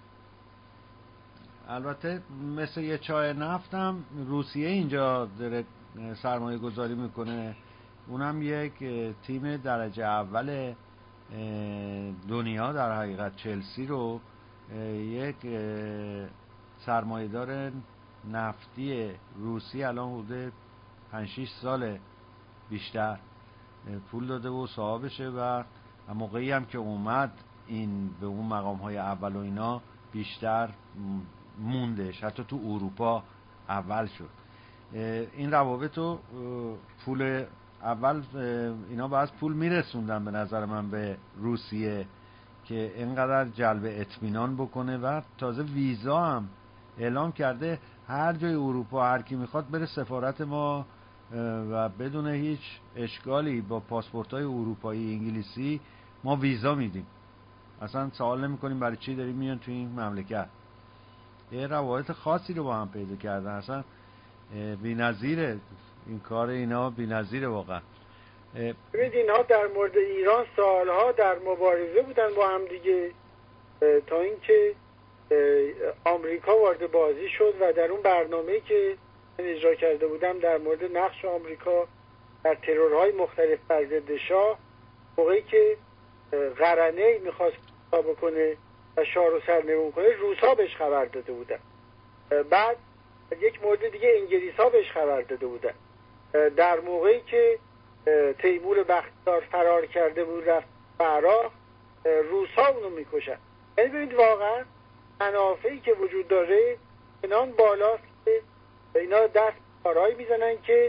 البته مثل یه چای نفت هم روسیه اینجا داره سرمایه گذاری میکنه، اونم یک تیم درجه اول دنیا در حقیقت چلسی رو یک سرمایه‌دار نفتی روسی الان حدود 5-6 سال بیشتر پول داده و صاحبشه و موقعی هم که اومد این به اون مقام‌های اول و اینا بیشتر موندش، حتی تو اروپا اول شد. این روابط و پول اول اینا باید پول میرسوندن به نظر من به روسیه که اینقدر جلب اطمینان بکنه و تازه ویزا هم اعلام کرده هر جای اروپا هر کی میخواد بره سفارت ما و بدون هیچ اشکالی با پاسپورت‌های اروپایی انگلیسی ما ویزا میدیم، اصلا سوال نمی‌کنیم برای چی داریم میان تو این مملکت. یه روابط خاصی رو با هم پیدا کردن، اصلا بی‌نظیره این کار اینا، بی‌نظیره واقعا. ببینید اینها در مورد ایران سالها در مبارزه بودن با هم دیگه تا اینکه آمریکا وارد بازی شد و در اون برنامه‌ای که من اجرا کرده بودم در مورد نقش آمریکا در ترورهای مختلف بر ضد شاه، موقعی که قرنه‌ای می‌خواست بکنه و شاه رو سرنگون کنه، روس‌ها بهش خبر داده بودن. بعد یک مورد دیگه انگلیس‌ها بهش خبر داده بودن. در موقعی که تیمور بختیار فرار کرده بود رفت عراق، روس‌ها اونو میکشن. یعنی ببینید واقعا منافعی که وجود داره اینان بالاست که اینا دست کارهایی میزنن که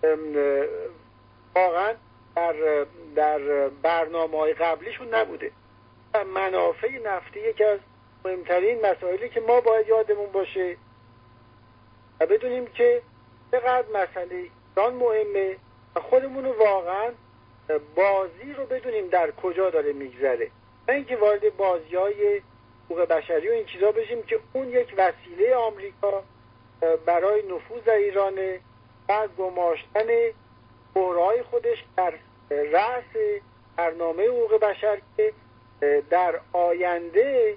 واقعا در برنامه‌های قبلیشون نبوده. منافع نفتی یکی از مهمترین مسائلی که ما باید یادمون باشه و بدونیم که چقدر مسئله ایران مهمه و خودمون رو واقعا بازی رو بدونیم در کجا داره میگذره، نه اینکه وارد بازی‌های حقوق بشری و این چیزا بشیم که اون یک وسیله آمریکا برای نفوذ در ایرانه و گماشتن بحرهای خودش در رأس برنامه حقوق بشر که در آینده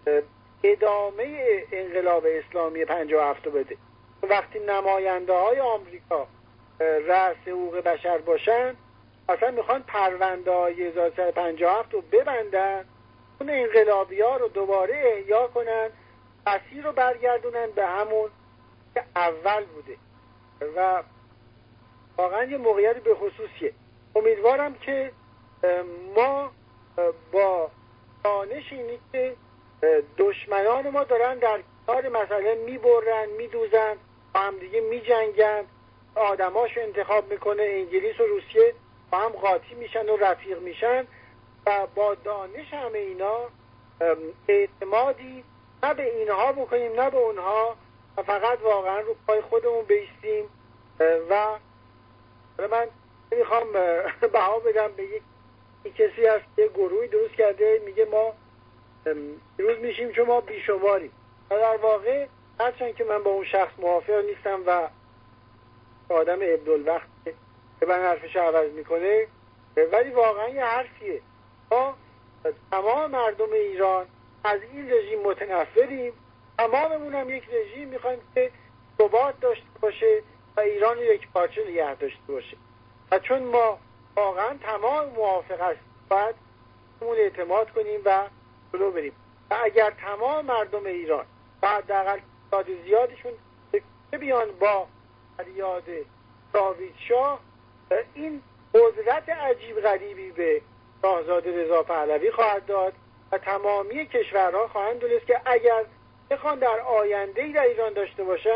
ادامه انقلاب اسلامی 57 بده. وقتی نماینده های آمریکا رأس حقوق بشر باشن، اصلا میخوان پرونده های 1357 رو ببندن، اون انقلابی ها رو دوباره احیا کنن، مسیر رو برگردونن به همون که اول بوده و واقعا یه موقعیت به خصوصیه. امیدوارم که ما با دانش اینی که دشمنان ما دارن در کنار مسئله میبرن، میدوزن، با هم دیگه میجنگن، آدماش انتخاب میکنه، انگلیس و روسیه با هم قاطی میشن و رفیق میشن و با دانش همه اینا اعتمادی نه به اینها بکنیم نه به اونها و فقط واقعا رو پای خودمون بیستیم. و من نمیخوام بها بدم به یک کسی هست که گروهی درست کرده میگه ما روز میشیم چون ما بیشماریم و در واقع هرچند که من با اون شخص موافق نیستم و آدم عبدالوقت که من حرفش عوض میکنه، ولی واقعا یه حرفیه. ما تمام مردم ایران از این رژیم متنفریم، تماممون هم یک رژیم میخوایم که ثبات داشته باشه و ایران یک پارچه نگه داشته باشه و چون ما واقعا تمام موافق هستیم باید اون اعتماد کنیم و جلو بریم و اگر تمام مردم ایران و حداقل تعداد زیادشون بیان با فریاد جاوید شاه، این قدرت عجیب غریبی به شاهزاده رضا پهلوی خواهد داد و تمامی کشورها خواهند دونست که اگر بخوان در آینده‌ای در ایران داشته باشن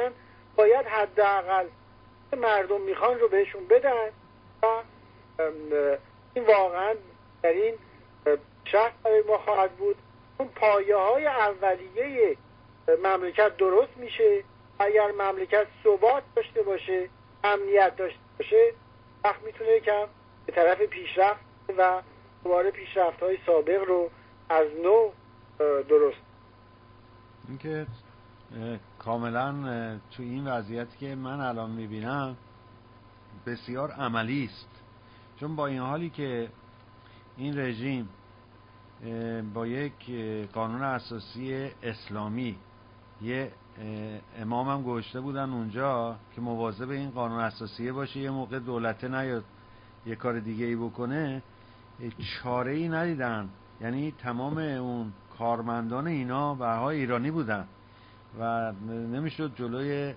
باید حداقل مردم میخوان رو بهشون بدن و این واقعا در این شخص برای ما خواهد بود. اون پایه های اولیه مملکت درست میشه. اگر مملکت ثبات داشته باشه، امنیت داشته باشه، وقت میتونه یکم به طرف پیشرفت و دوباره پیشرفت های سابق رو از نو درست. اینکه کاملا تو این وضعیتی که من الان میبینم بسیار عملی است، چون با این حالی که این رژیم با یک قانون اساسی اسلامی، یه امام هم گذاشته بودن اونجا که مواظب این قانون اساسیه باشه، یه موقع دولته نیاد یه کار دیگه ای بکنه، چاره ای ندیدن. یعنی تمام اون کارمندان اینا به های ایرانی بودن و نمیشد جلوی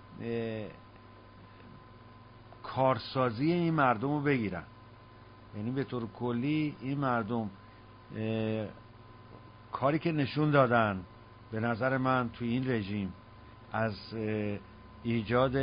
کارسازی این مردم رو بگیرن. یعنی به طور کلی این مردم کاری که نشون دادن به نظر من توی این رژیم از ایجاد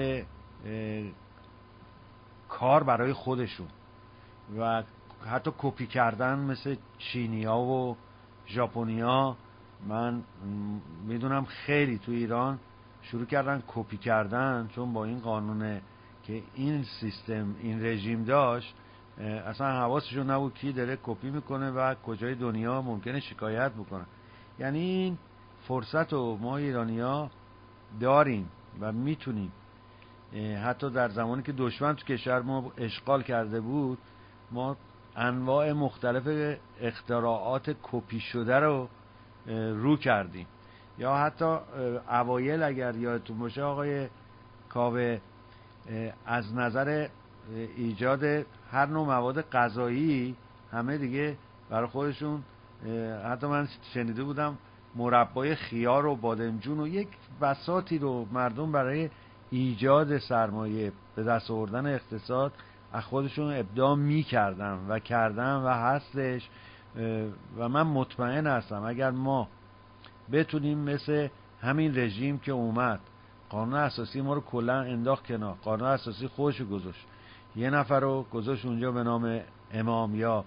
کار برای خودشون و حتی کپی کردن مثل چینیا و ژاپنیا، من میدونم خیلی تو ایران شروع کردن کپی کردن، چون با این قانونه که این سیستم این رژیم داشت اصلا حواسشون نبود کی داره کپی میکنه و کجای دنیا ممکنه شکایت بکنه. یعنی این فرصت رو ما ایرانی‌ها داریم و میتونیم. حتی در زمانی که دشمن تو کشور ما اشغال کرده بود، ما انواع مختلف اختراعات کپی شده رو رو کردیم. یا حتی اوایل اگر یادتون باشه آقای کاوه، از نظر ایجاد هر نوع مواد غذایی همه دیگه برای خودشون، حتی من شنیده بودم مربای خیار و بادمجون و یک بساطی رو مردم برای ایجاد سرمایه به دست آوردن اقتصاد از خودشون ابداع می‌کردن و کردن و هستش. و من مطمئن هستم اگر ما بتونیم مثل همین رژیم که اومد قانون اساسی ما رو کلا انداخت کنار، قانون اساسی خودش گذاشت، یه نفر رو گذاشت اونجا به نام امام یا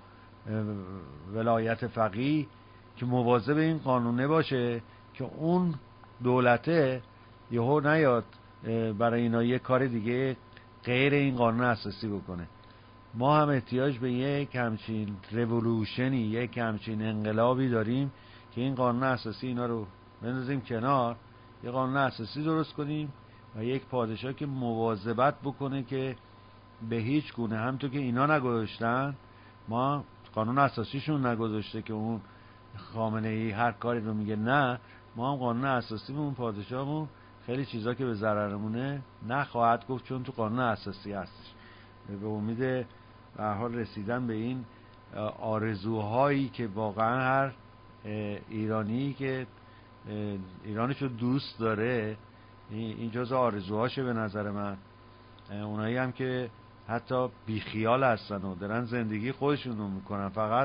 ولایت فقیه که مواظب این قانونه باشه که اون دولته یهو نیاد برای اینا یه کار دیگه غیر این قانون اساسی بکنه. ما هم احتیاج به یک همچین رولوشنی، یک همچین انقلابی داریم که این قانون اساسی اینا رو بندازیم کنار، یه قانون اساسی درست کنیم و یک پادشاه که مواظبت بکنه که به هیچ گونه، همونطور که اینا نگذاشتن، ما قانون اساسیشون نگذاشته که اون خامنه ای هر کاری رو میگه نه، ما هم قانون اساسی اون پادشاهمون خیلی چیزا که به ضررمونه نخواهد گفت چون تو قانون اساسی هستش. به امید به هر حال رسیدن به این آرزوهایی که واقعا هر ایرانی که ایرانشو دوست داره این جزء آرزوهاشه به نظر من. اونایی هم که حتی بیخیال هستن و دارن زندگی خودشون رو میکنن، فقط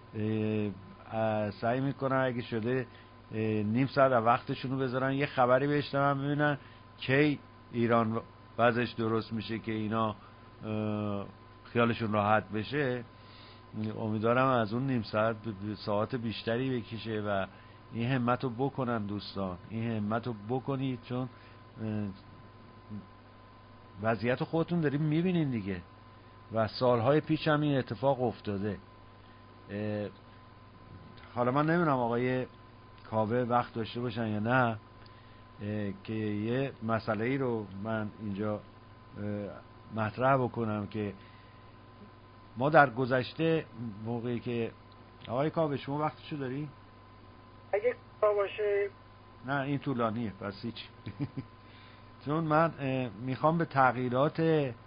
سعی میکنن اگه شده نیم ساعت وقتشون رو بذارن یه خبری بشنون ببینن کی ایران وضعش درست میشه که اینا خیالشون راحت بشه. امیدوارم از اون نیم ساعت به ساعت بیشتری بکشه و این همت رو بکنن دوستان، این همت رو بکنید، چون وضعیت خودتون داریم میبینین دیگه و سالهای پیش هم این اتفاق افتاده. حالا من نمیدونم آقای کاوه وقت داشته باشن یا نه که یه مسئله ای رو من اینجا مطرح بکنم که ما در گذشته موقعی که آقای کاوه شما وقتشو داری؟ اگه کار باشه. نه این طولانیه پس هیچ. چون من میخوام به تغییرات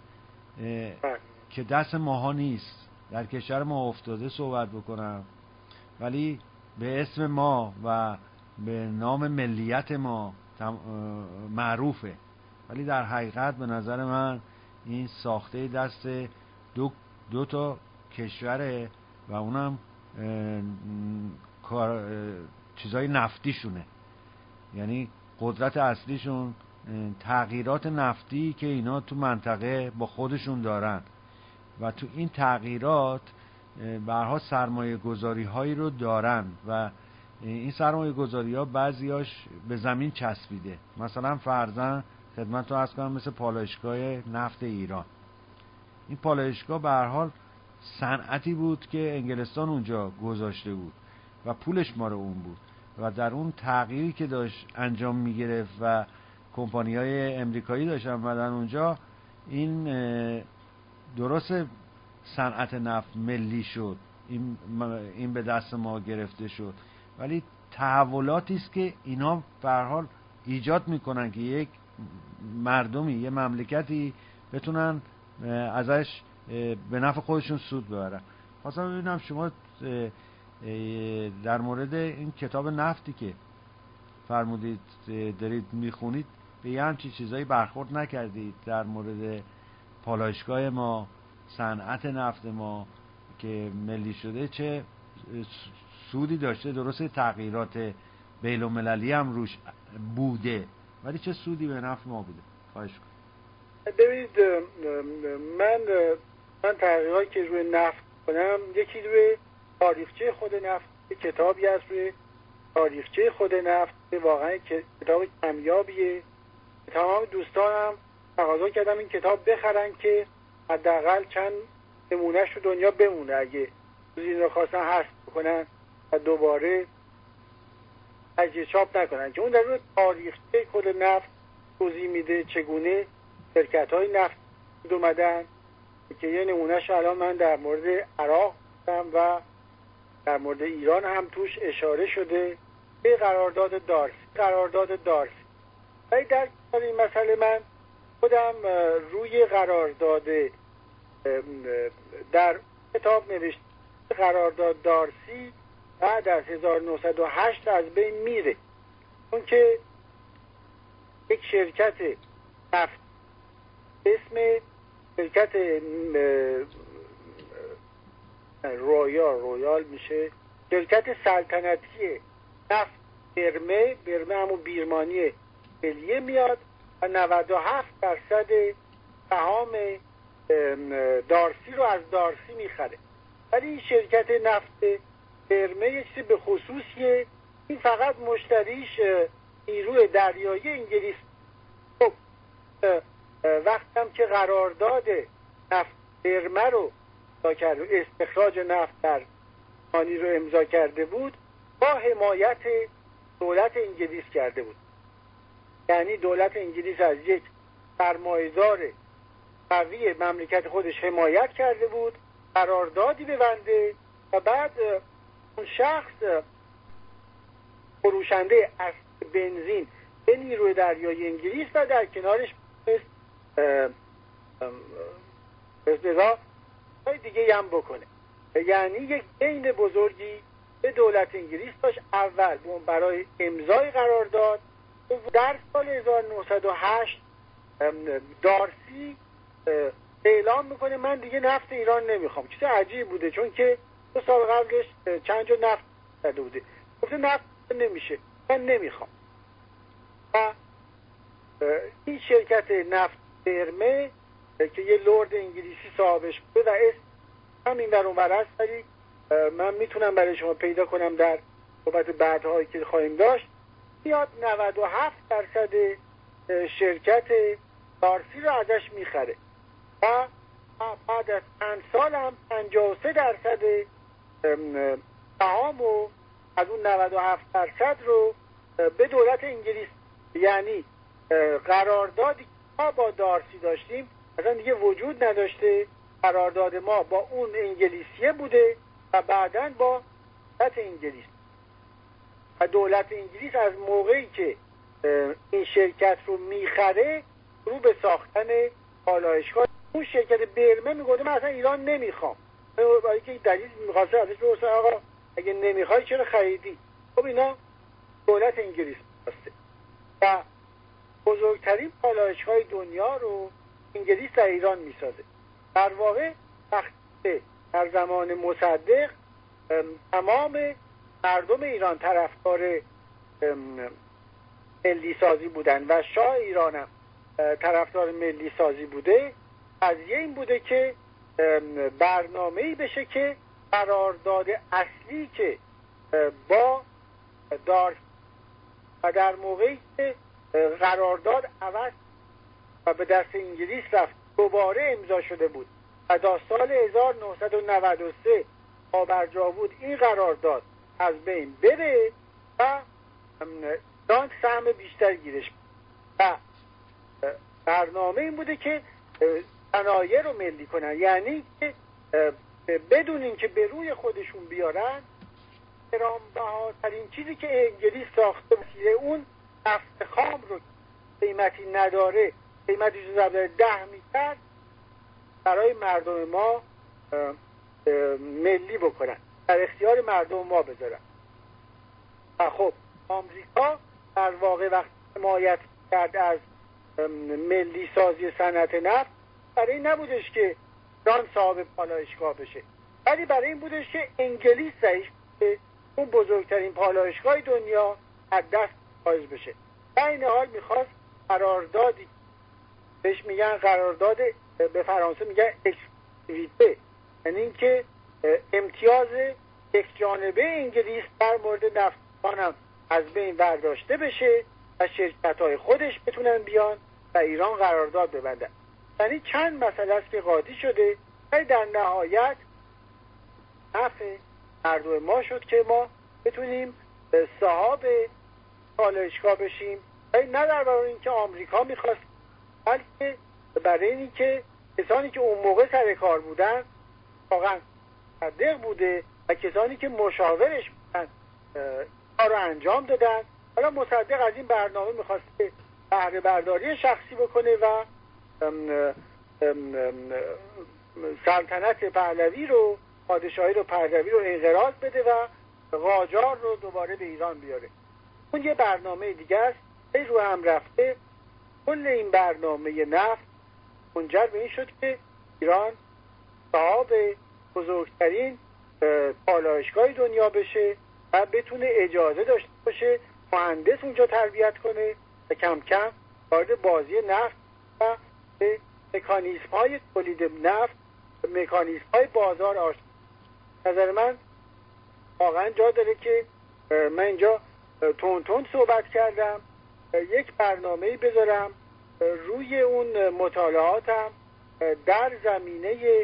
که دست ماها نیست در کشور ما افتاده صحبت بکنم، ولی به اسم ما و به نام ملیت ما معروفه، ولی در حقیقت به نظر من این ساخته دست دو تا کشوره و اونم چیزای نفتیشونه. یعنی قدرت اصلیشون تغییرات نفتی که اینا تو منطقه با خودشون دارن و تو این تغییرات برها سرمایه گذاری هایی رو دارن و این سرمایه گذاری ها بعضیاش به زمین چسبیده. مثلا فرضاً خدمت رو عرض کنم مثل پالایشگاه نفت ایران. این پالایشگاه به هر حال صنعتی بود که انگلستان اونجا گذاشته بود و پولش مال اون بود و در اون تغییری که داشت انجام میگرفت و کمپانی‌های امریکایی داشتن اومدن اونجا، این درست صنعت نفت ملی شد، این به دست ما گرفته شد، ولی تحولاتی است که اینا به هر حال ایجاد میکنن که یک مردمی، یه مملکتی بتونن ازش به نفع خودشون سود ببرن. خواستم ببینم شما در مورد این کتاب نفتی که فرمودید دارید میخونید به یه همچین چیزایی برخورد نکردید در مورد پالایشگاه ما، صنعت نفت ما که ملی شده چه سودی داشته؟ درسته تغییرات بین المللی هم روش بوده ولی چه سودی به نفع ما بوده؟ خواهش کنم. ببینید من تحقیقاتی که روی نفت کنم، یکی روی تاریخچه خود نفت، کتابی هست روی تاریخچه خود نفت که واقعا کتاب کمیابیه. تمام دوستانم تقاضا کردم این کتاب بخرن که حداقل چند نمونهش رو دنیا بمونه اگه این رو خواستن حذف بکنن و دوباره تجدید چاپ نکنن، که اون در روی تاریخچه کل نفت توضیح میده چگونه شرکت‌های نفت اومدن، که یه نمونهش الان من در مورد عراق گفتم و در مورد ایران هم توش اشاره شده به قرارداد دارسی. ولی در این مسئله من خودم روی قرارداد در کتاب نوشتم قرارداد دارسی بعد از 1908 از بین میره، چون که یک شرکت نفت اسم شرکت رویال میشه، شرکت سلطنتی نفت برمه همون بیرمانی ملیه میاد و 97% سهام دارسی رو از دارسی میخره. ولی این شرکت نفت برمه یه چیزی به خصوصیه، این فقط مشتریش نیروی دریایی انگلیس. خب وقتم که قرارداد نفت برمه رو استخراج نفت در خانی رو امضا کرده بود، با حمایت دولت انگلیس کرده بود. یعنی دولت انگلیس از یک سرمایه‌دار قوی مملکت خودش حمایت کرده بود، قراردادی ببنده و بعد اون شخص فروشنده اصل بنزین به نیروی دریایی انگلیس و در کنارش استفاده دیگه هم بکنه. یعنی یک دین بزرگی به دولت انگلیس داشت. اول برای امضای قرارداد، در سال 1908 دارسی اعلام میکنه من دیگه نفت ایران نمیخوام. چیز عجیب بوده، چون که 2 سال قبلش چند جا نفت داده بوده، گفته نفت نمیشه، من نمیخوام. و این شرکت نفت برمه که یه لرد انگلیسی صاحبش بوده و اسم همین در اونور هست، ولی من میتونم برای شما پیدا کنم در صحبت بعدهایی که خواهیم داشت، میاد 97% شرکت دارسی رو ازش میخره و بعد از چند سال هم 53% سهام و از اون 97% رو به دولت انگلیس، یعنی قراردادی که ما با دارسی داشتیم اصلا دیگه وجود نداشته. قرارداد ما با اون انگلیسیه بوده و بعداً با دولت انگلیس. و دولت انگلیس از موقعی که این شرکت رو میخره رو به ساختن پالایشگاه. اون شرکت برمه میگه من اصلا ایران نمیخوام، برای که دلیل میخواسته ازش بپرسن آقا اگه نمیخوای چرا خریدی؟ خب اینا دولت انگلیس میخواسته و بزرگترین پالایشگاه دنیا رو انگلیس در ایران میسازه. در واقع وقتی در زمان مصدق تمام مردم ایران طرفدار ملی سازی بودن و شاه ایرانم طرفدار ملی سازی بوده، قضیه این بوده که برنامه‌ای بشه که قرارداد اصلی که با و در موقعی که قرارداد عوض و به دست انگلیس رفت دوباره امضا شده بود و تا سال 1993 پابرجا بود این قرارداد از بین بره و ایران سهم بیشتر گیرش و برنامه این بوده که صنایع رو ملی کنن، یعنی که بدون اینکه به روی خودشون بیارن گرانبهاترین چیزی که انگلیس ساخته وسیله اون نفت خام رو قیمتی نداره، قیمتی رو ضرب 10 میکرد برای مردم ما ملی بکنن، در اختیار مردم ما بذارن. و خب آمریکا در واقع وقتی حمایت کرد از ملی سازی صنعت نفت، برای این نبودش که ایران صاحب پالایشگاه بشه، ولی برای این بودش که انگلیس ضعیف بشه، اون بزرگترین پالایشگاه دنیا از دست خارج بشه. در این حال میخواست قراردادی، بهش میگن قرارداد، به فرانسه میگن اکسکلوزیویته، یعنی اینکه امتیاز یک جانبه انگلیس در مورد نفتخوان هم از بین برداشته بشه و شرکت‌های خودش بتونن بیان و ایران قرارداد ببندن. یعنی چند مسئله است که قاطی شده، ولی در نهایت نفع مردم ما شد که ما بتونیم صاحب پالایشگاه بشیم، ولی نه در برای اینکه آمریکا میخواست، بلکه برای اینکه کسانی که اون موقع سر کار بودن واقعا صادق بوده و کسانی که مشاورش بودن کار رو انجام دادن. حالا مصدق از این برنامه میخواسته بهره برداری شخصی بکنه و سلطنت پهلوی رو، پادشاهی رو پهلوی رو انقراض بده و قاجار رو دوباره به ایران بیاره. اون یه برنامه دیگه است. این رو هم رفته کل این برنامه نفت منجر به این شد که ایران صاحب بزرگترین پالایشگاه دنیا بشه و بتونه اجازه داشته باشه مهندس اونجا تربیت کنه و کم کم وارد بازی نفت و مکانیزم های تولید نفت، مکانیزم های بازار آشنا. نظر من واقعا جا داره که من اینجا تون صحبت کردم، یک برنامه‌ای بذارم روی اون مطالعاتم در زمینه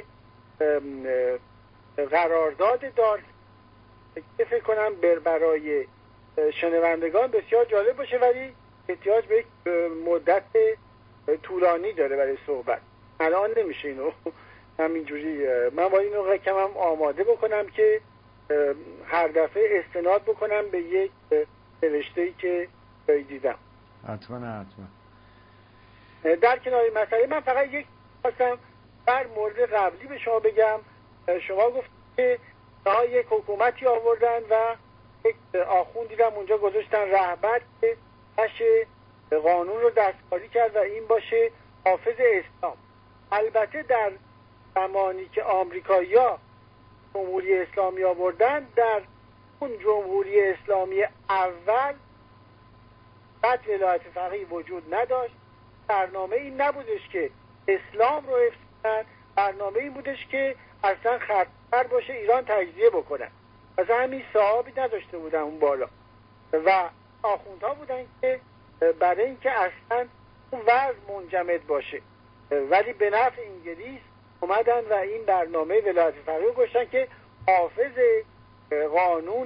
قرارداد دار که فکر کنم برای شنوندگان بسیار جالب باشه، ولی احتیاج به یک مدت طولانی داره برای صحبت. الان نمیشه اینو همینجوری، من باید اینو کمم آماده بکنم که هر دفعه استناد بکنم به یک نوشته‌ای که دیدم. حتما. در کنار این مسئله من فقط یک خواستم بر مورد قبلی به شما بگم. شما گفتید که یک حکومتی آوردن و یک آخوند دیدم اونجا گذاشتن رهبر که باشه قانون رو دستکاری کرد و این باشه حافظ اسلام. البته در زمانی که آمریکایی‌ها جمهوری اسلامی آوردن، در اون جمهوری اسلامی اول بعد ولایت فقیه وجود نداشت. برنامه این نبودش که اسلام رو حفظ کنن، برنامه این بودش که اصلا خطر باشه ایران تجزیه بکنن. مثلا همین صحابی نداشته بودن اون بالا و آخوندها بودن که برای اینکه اصلا اون وضع منجمد باشه، ولی به نفع انگلیس اومدن و این برنامه ولایت فقیه گذاشتن که حافظ قانون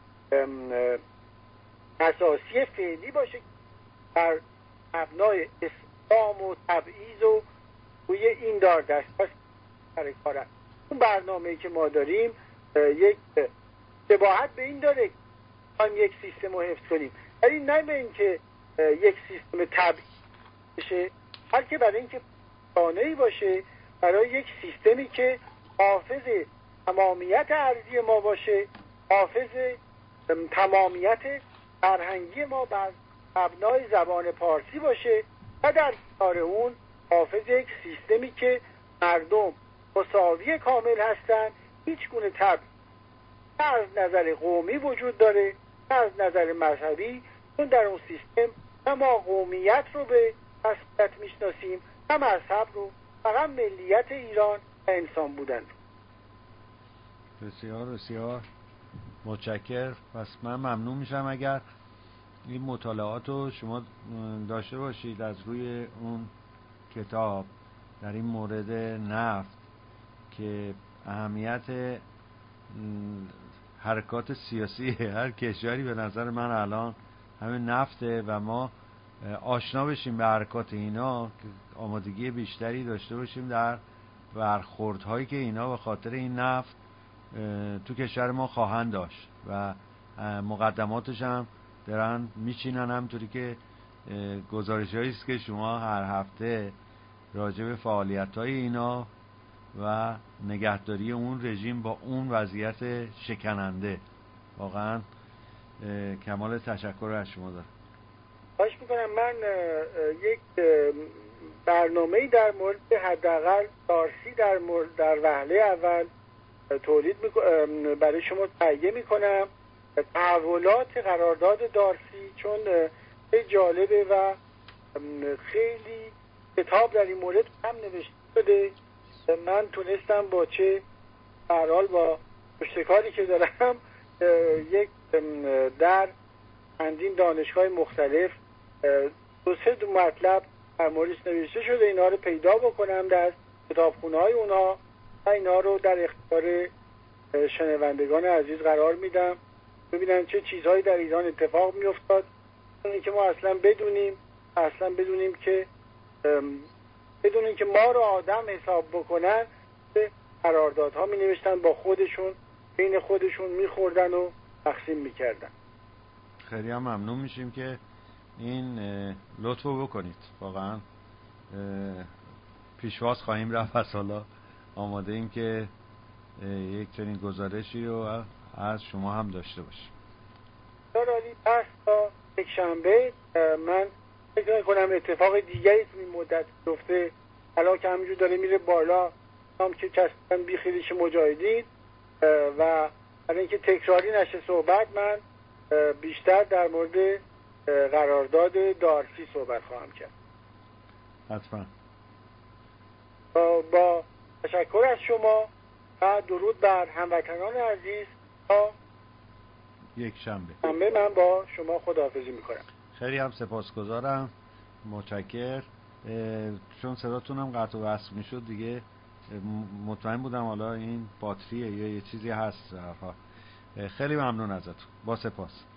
اساسی فعلی باشه بر مبنای اسلام و تبعیض و روی این دار دست سر کارن. اون برنامه‌ای که ما داریم یک شباهت به این داره که یک سیستم رو حفظ کنیم، ولی نه به این که یک سیستم تبعیض بشه، بلکه برای اینکه پانه‌ای باشه برای یک سیستمی که حافظ تمامیت ارضی ما باشه، حافظ تمامیت فرهنگی ما بر مبنای زبان پارسی باشه و در کنار اون حافظ یک سیستمی که مردم مساوی کامل هستن، هیچ گونه تبعیض نه از نظر قومی وجود داره نه از نظر مذهبی، چون در اون سیستم نه ما قومیت رو به رسمیت میشناسیم نه مذهب رو، فقط ملیت ایران و انسان بودن رو. بسیار بسیار متشکر. پس من ممنون میشم اگر این مطالعات رو شما داشته باشید از روی اون کتاب در این مورد نفت که اهمیت حرکات سیاسی هر کشوری به نظر من الان همین نفته و ما آشنا بشیم به حرکات اینا که آمادگی بیشتری داشته باشیم در برخوردهایی که اینا به خاطر این نفت تو کشور ما خواهند داشت و مقدماتش هم دارن میچینن، همطوری که گزارش هایی است که شما هر هفته راجع به فعالیت های اینا و نگهداری اون رژیم با اون وضعیت شکننده. واقعا کمال تشکر از شما دارم. خواهش میکنم. من یک برنامه‌ای در مورد حداقل دارسی در وهله اول تولید برای شما تهیه میکنم، تحولات قرارداد دارسی، چون خیلی جالبه و خیلی کتاب در این مورد هم نوشته شده. من تونستم با چه برحال با پشتکاری که دارم یک در چندین دانشگاه مختلف دو سه مطلب در موردش نوشته شده، اینا رو پیدا بکنم در کتابخونه‌های اونا و اینا رو در اختیار شنوندگان عزیز قرار میدم، ببینن چه چیزهایی در ایران اتفاق میافتاد، اونی که ما اصلا بدونیم که ما رو آدم حساب بکنن، قراردادها می نوشتن با خودشون، بین خودشون میخوردن و تقسیم میکردن. خیلی هم ممنون میشیم که این لطفو بکنید. واقعا پیشواز خواهیم رفت، از حالا آماده ایم که یک چنین گزارشی رو از شما هم داشته باشیم. دارالی پس تا یک شنبه من فکر کنم اتفاق دیگری تو این مدت گفته، حالا که همینجور داره میره بالا هم که چستن بیخیلیش مجاهدین و برای اینکه تکراری نشه صحبت، من بیشتر در مورد قرارداد دارسی صحبت خواهم کرد. حتما. با تشکر از شما و درود بر هموطنان عزیز. تا یک شنبه من با شما خداحافظی میکنم. خیلی هم سپاسگزارم، متشکر. چون صداتونم قطع و وصل میشد دیگه مطمئن بودم حالا این باتریه یا یه چیزی هست. خیلی ممنون ازتون، با سپاس.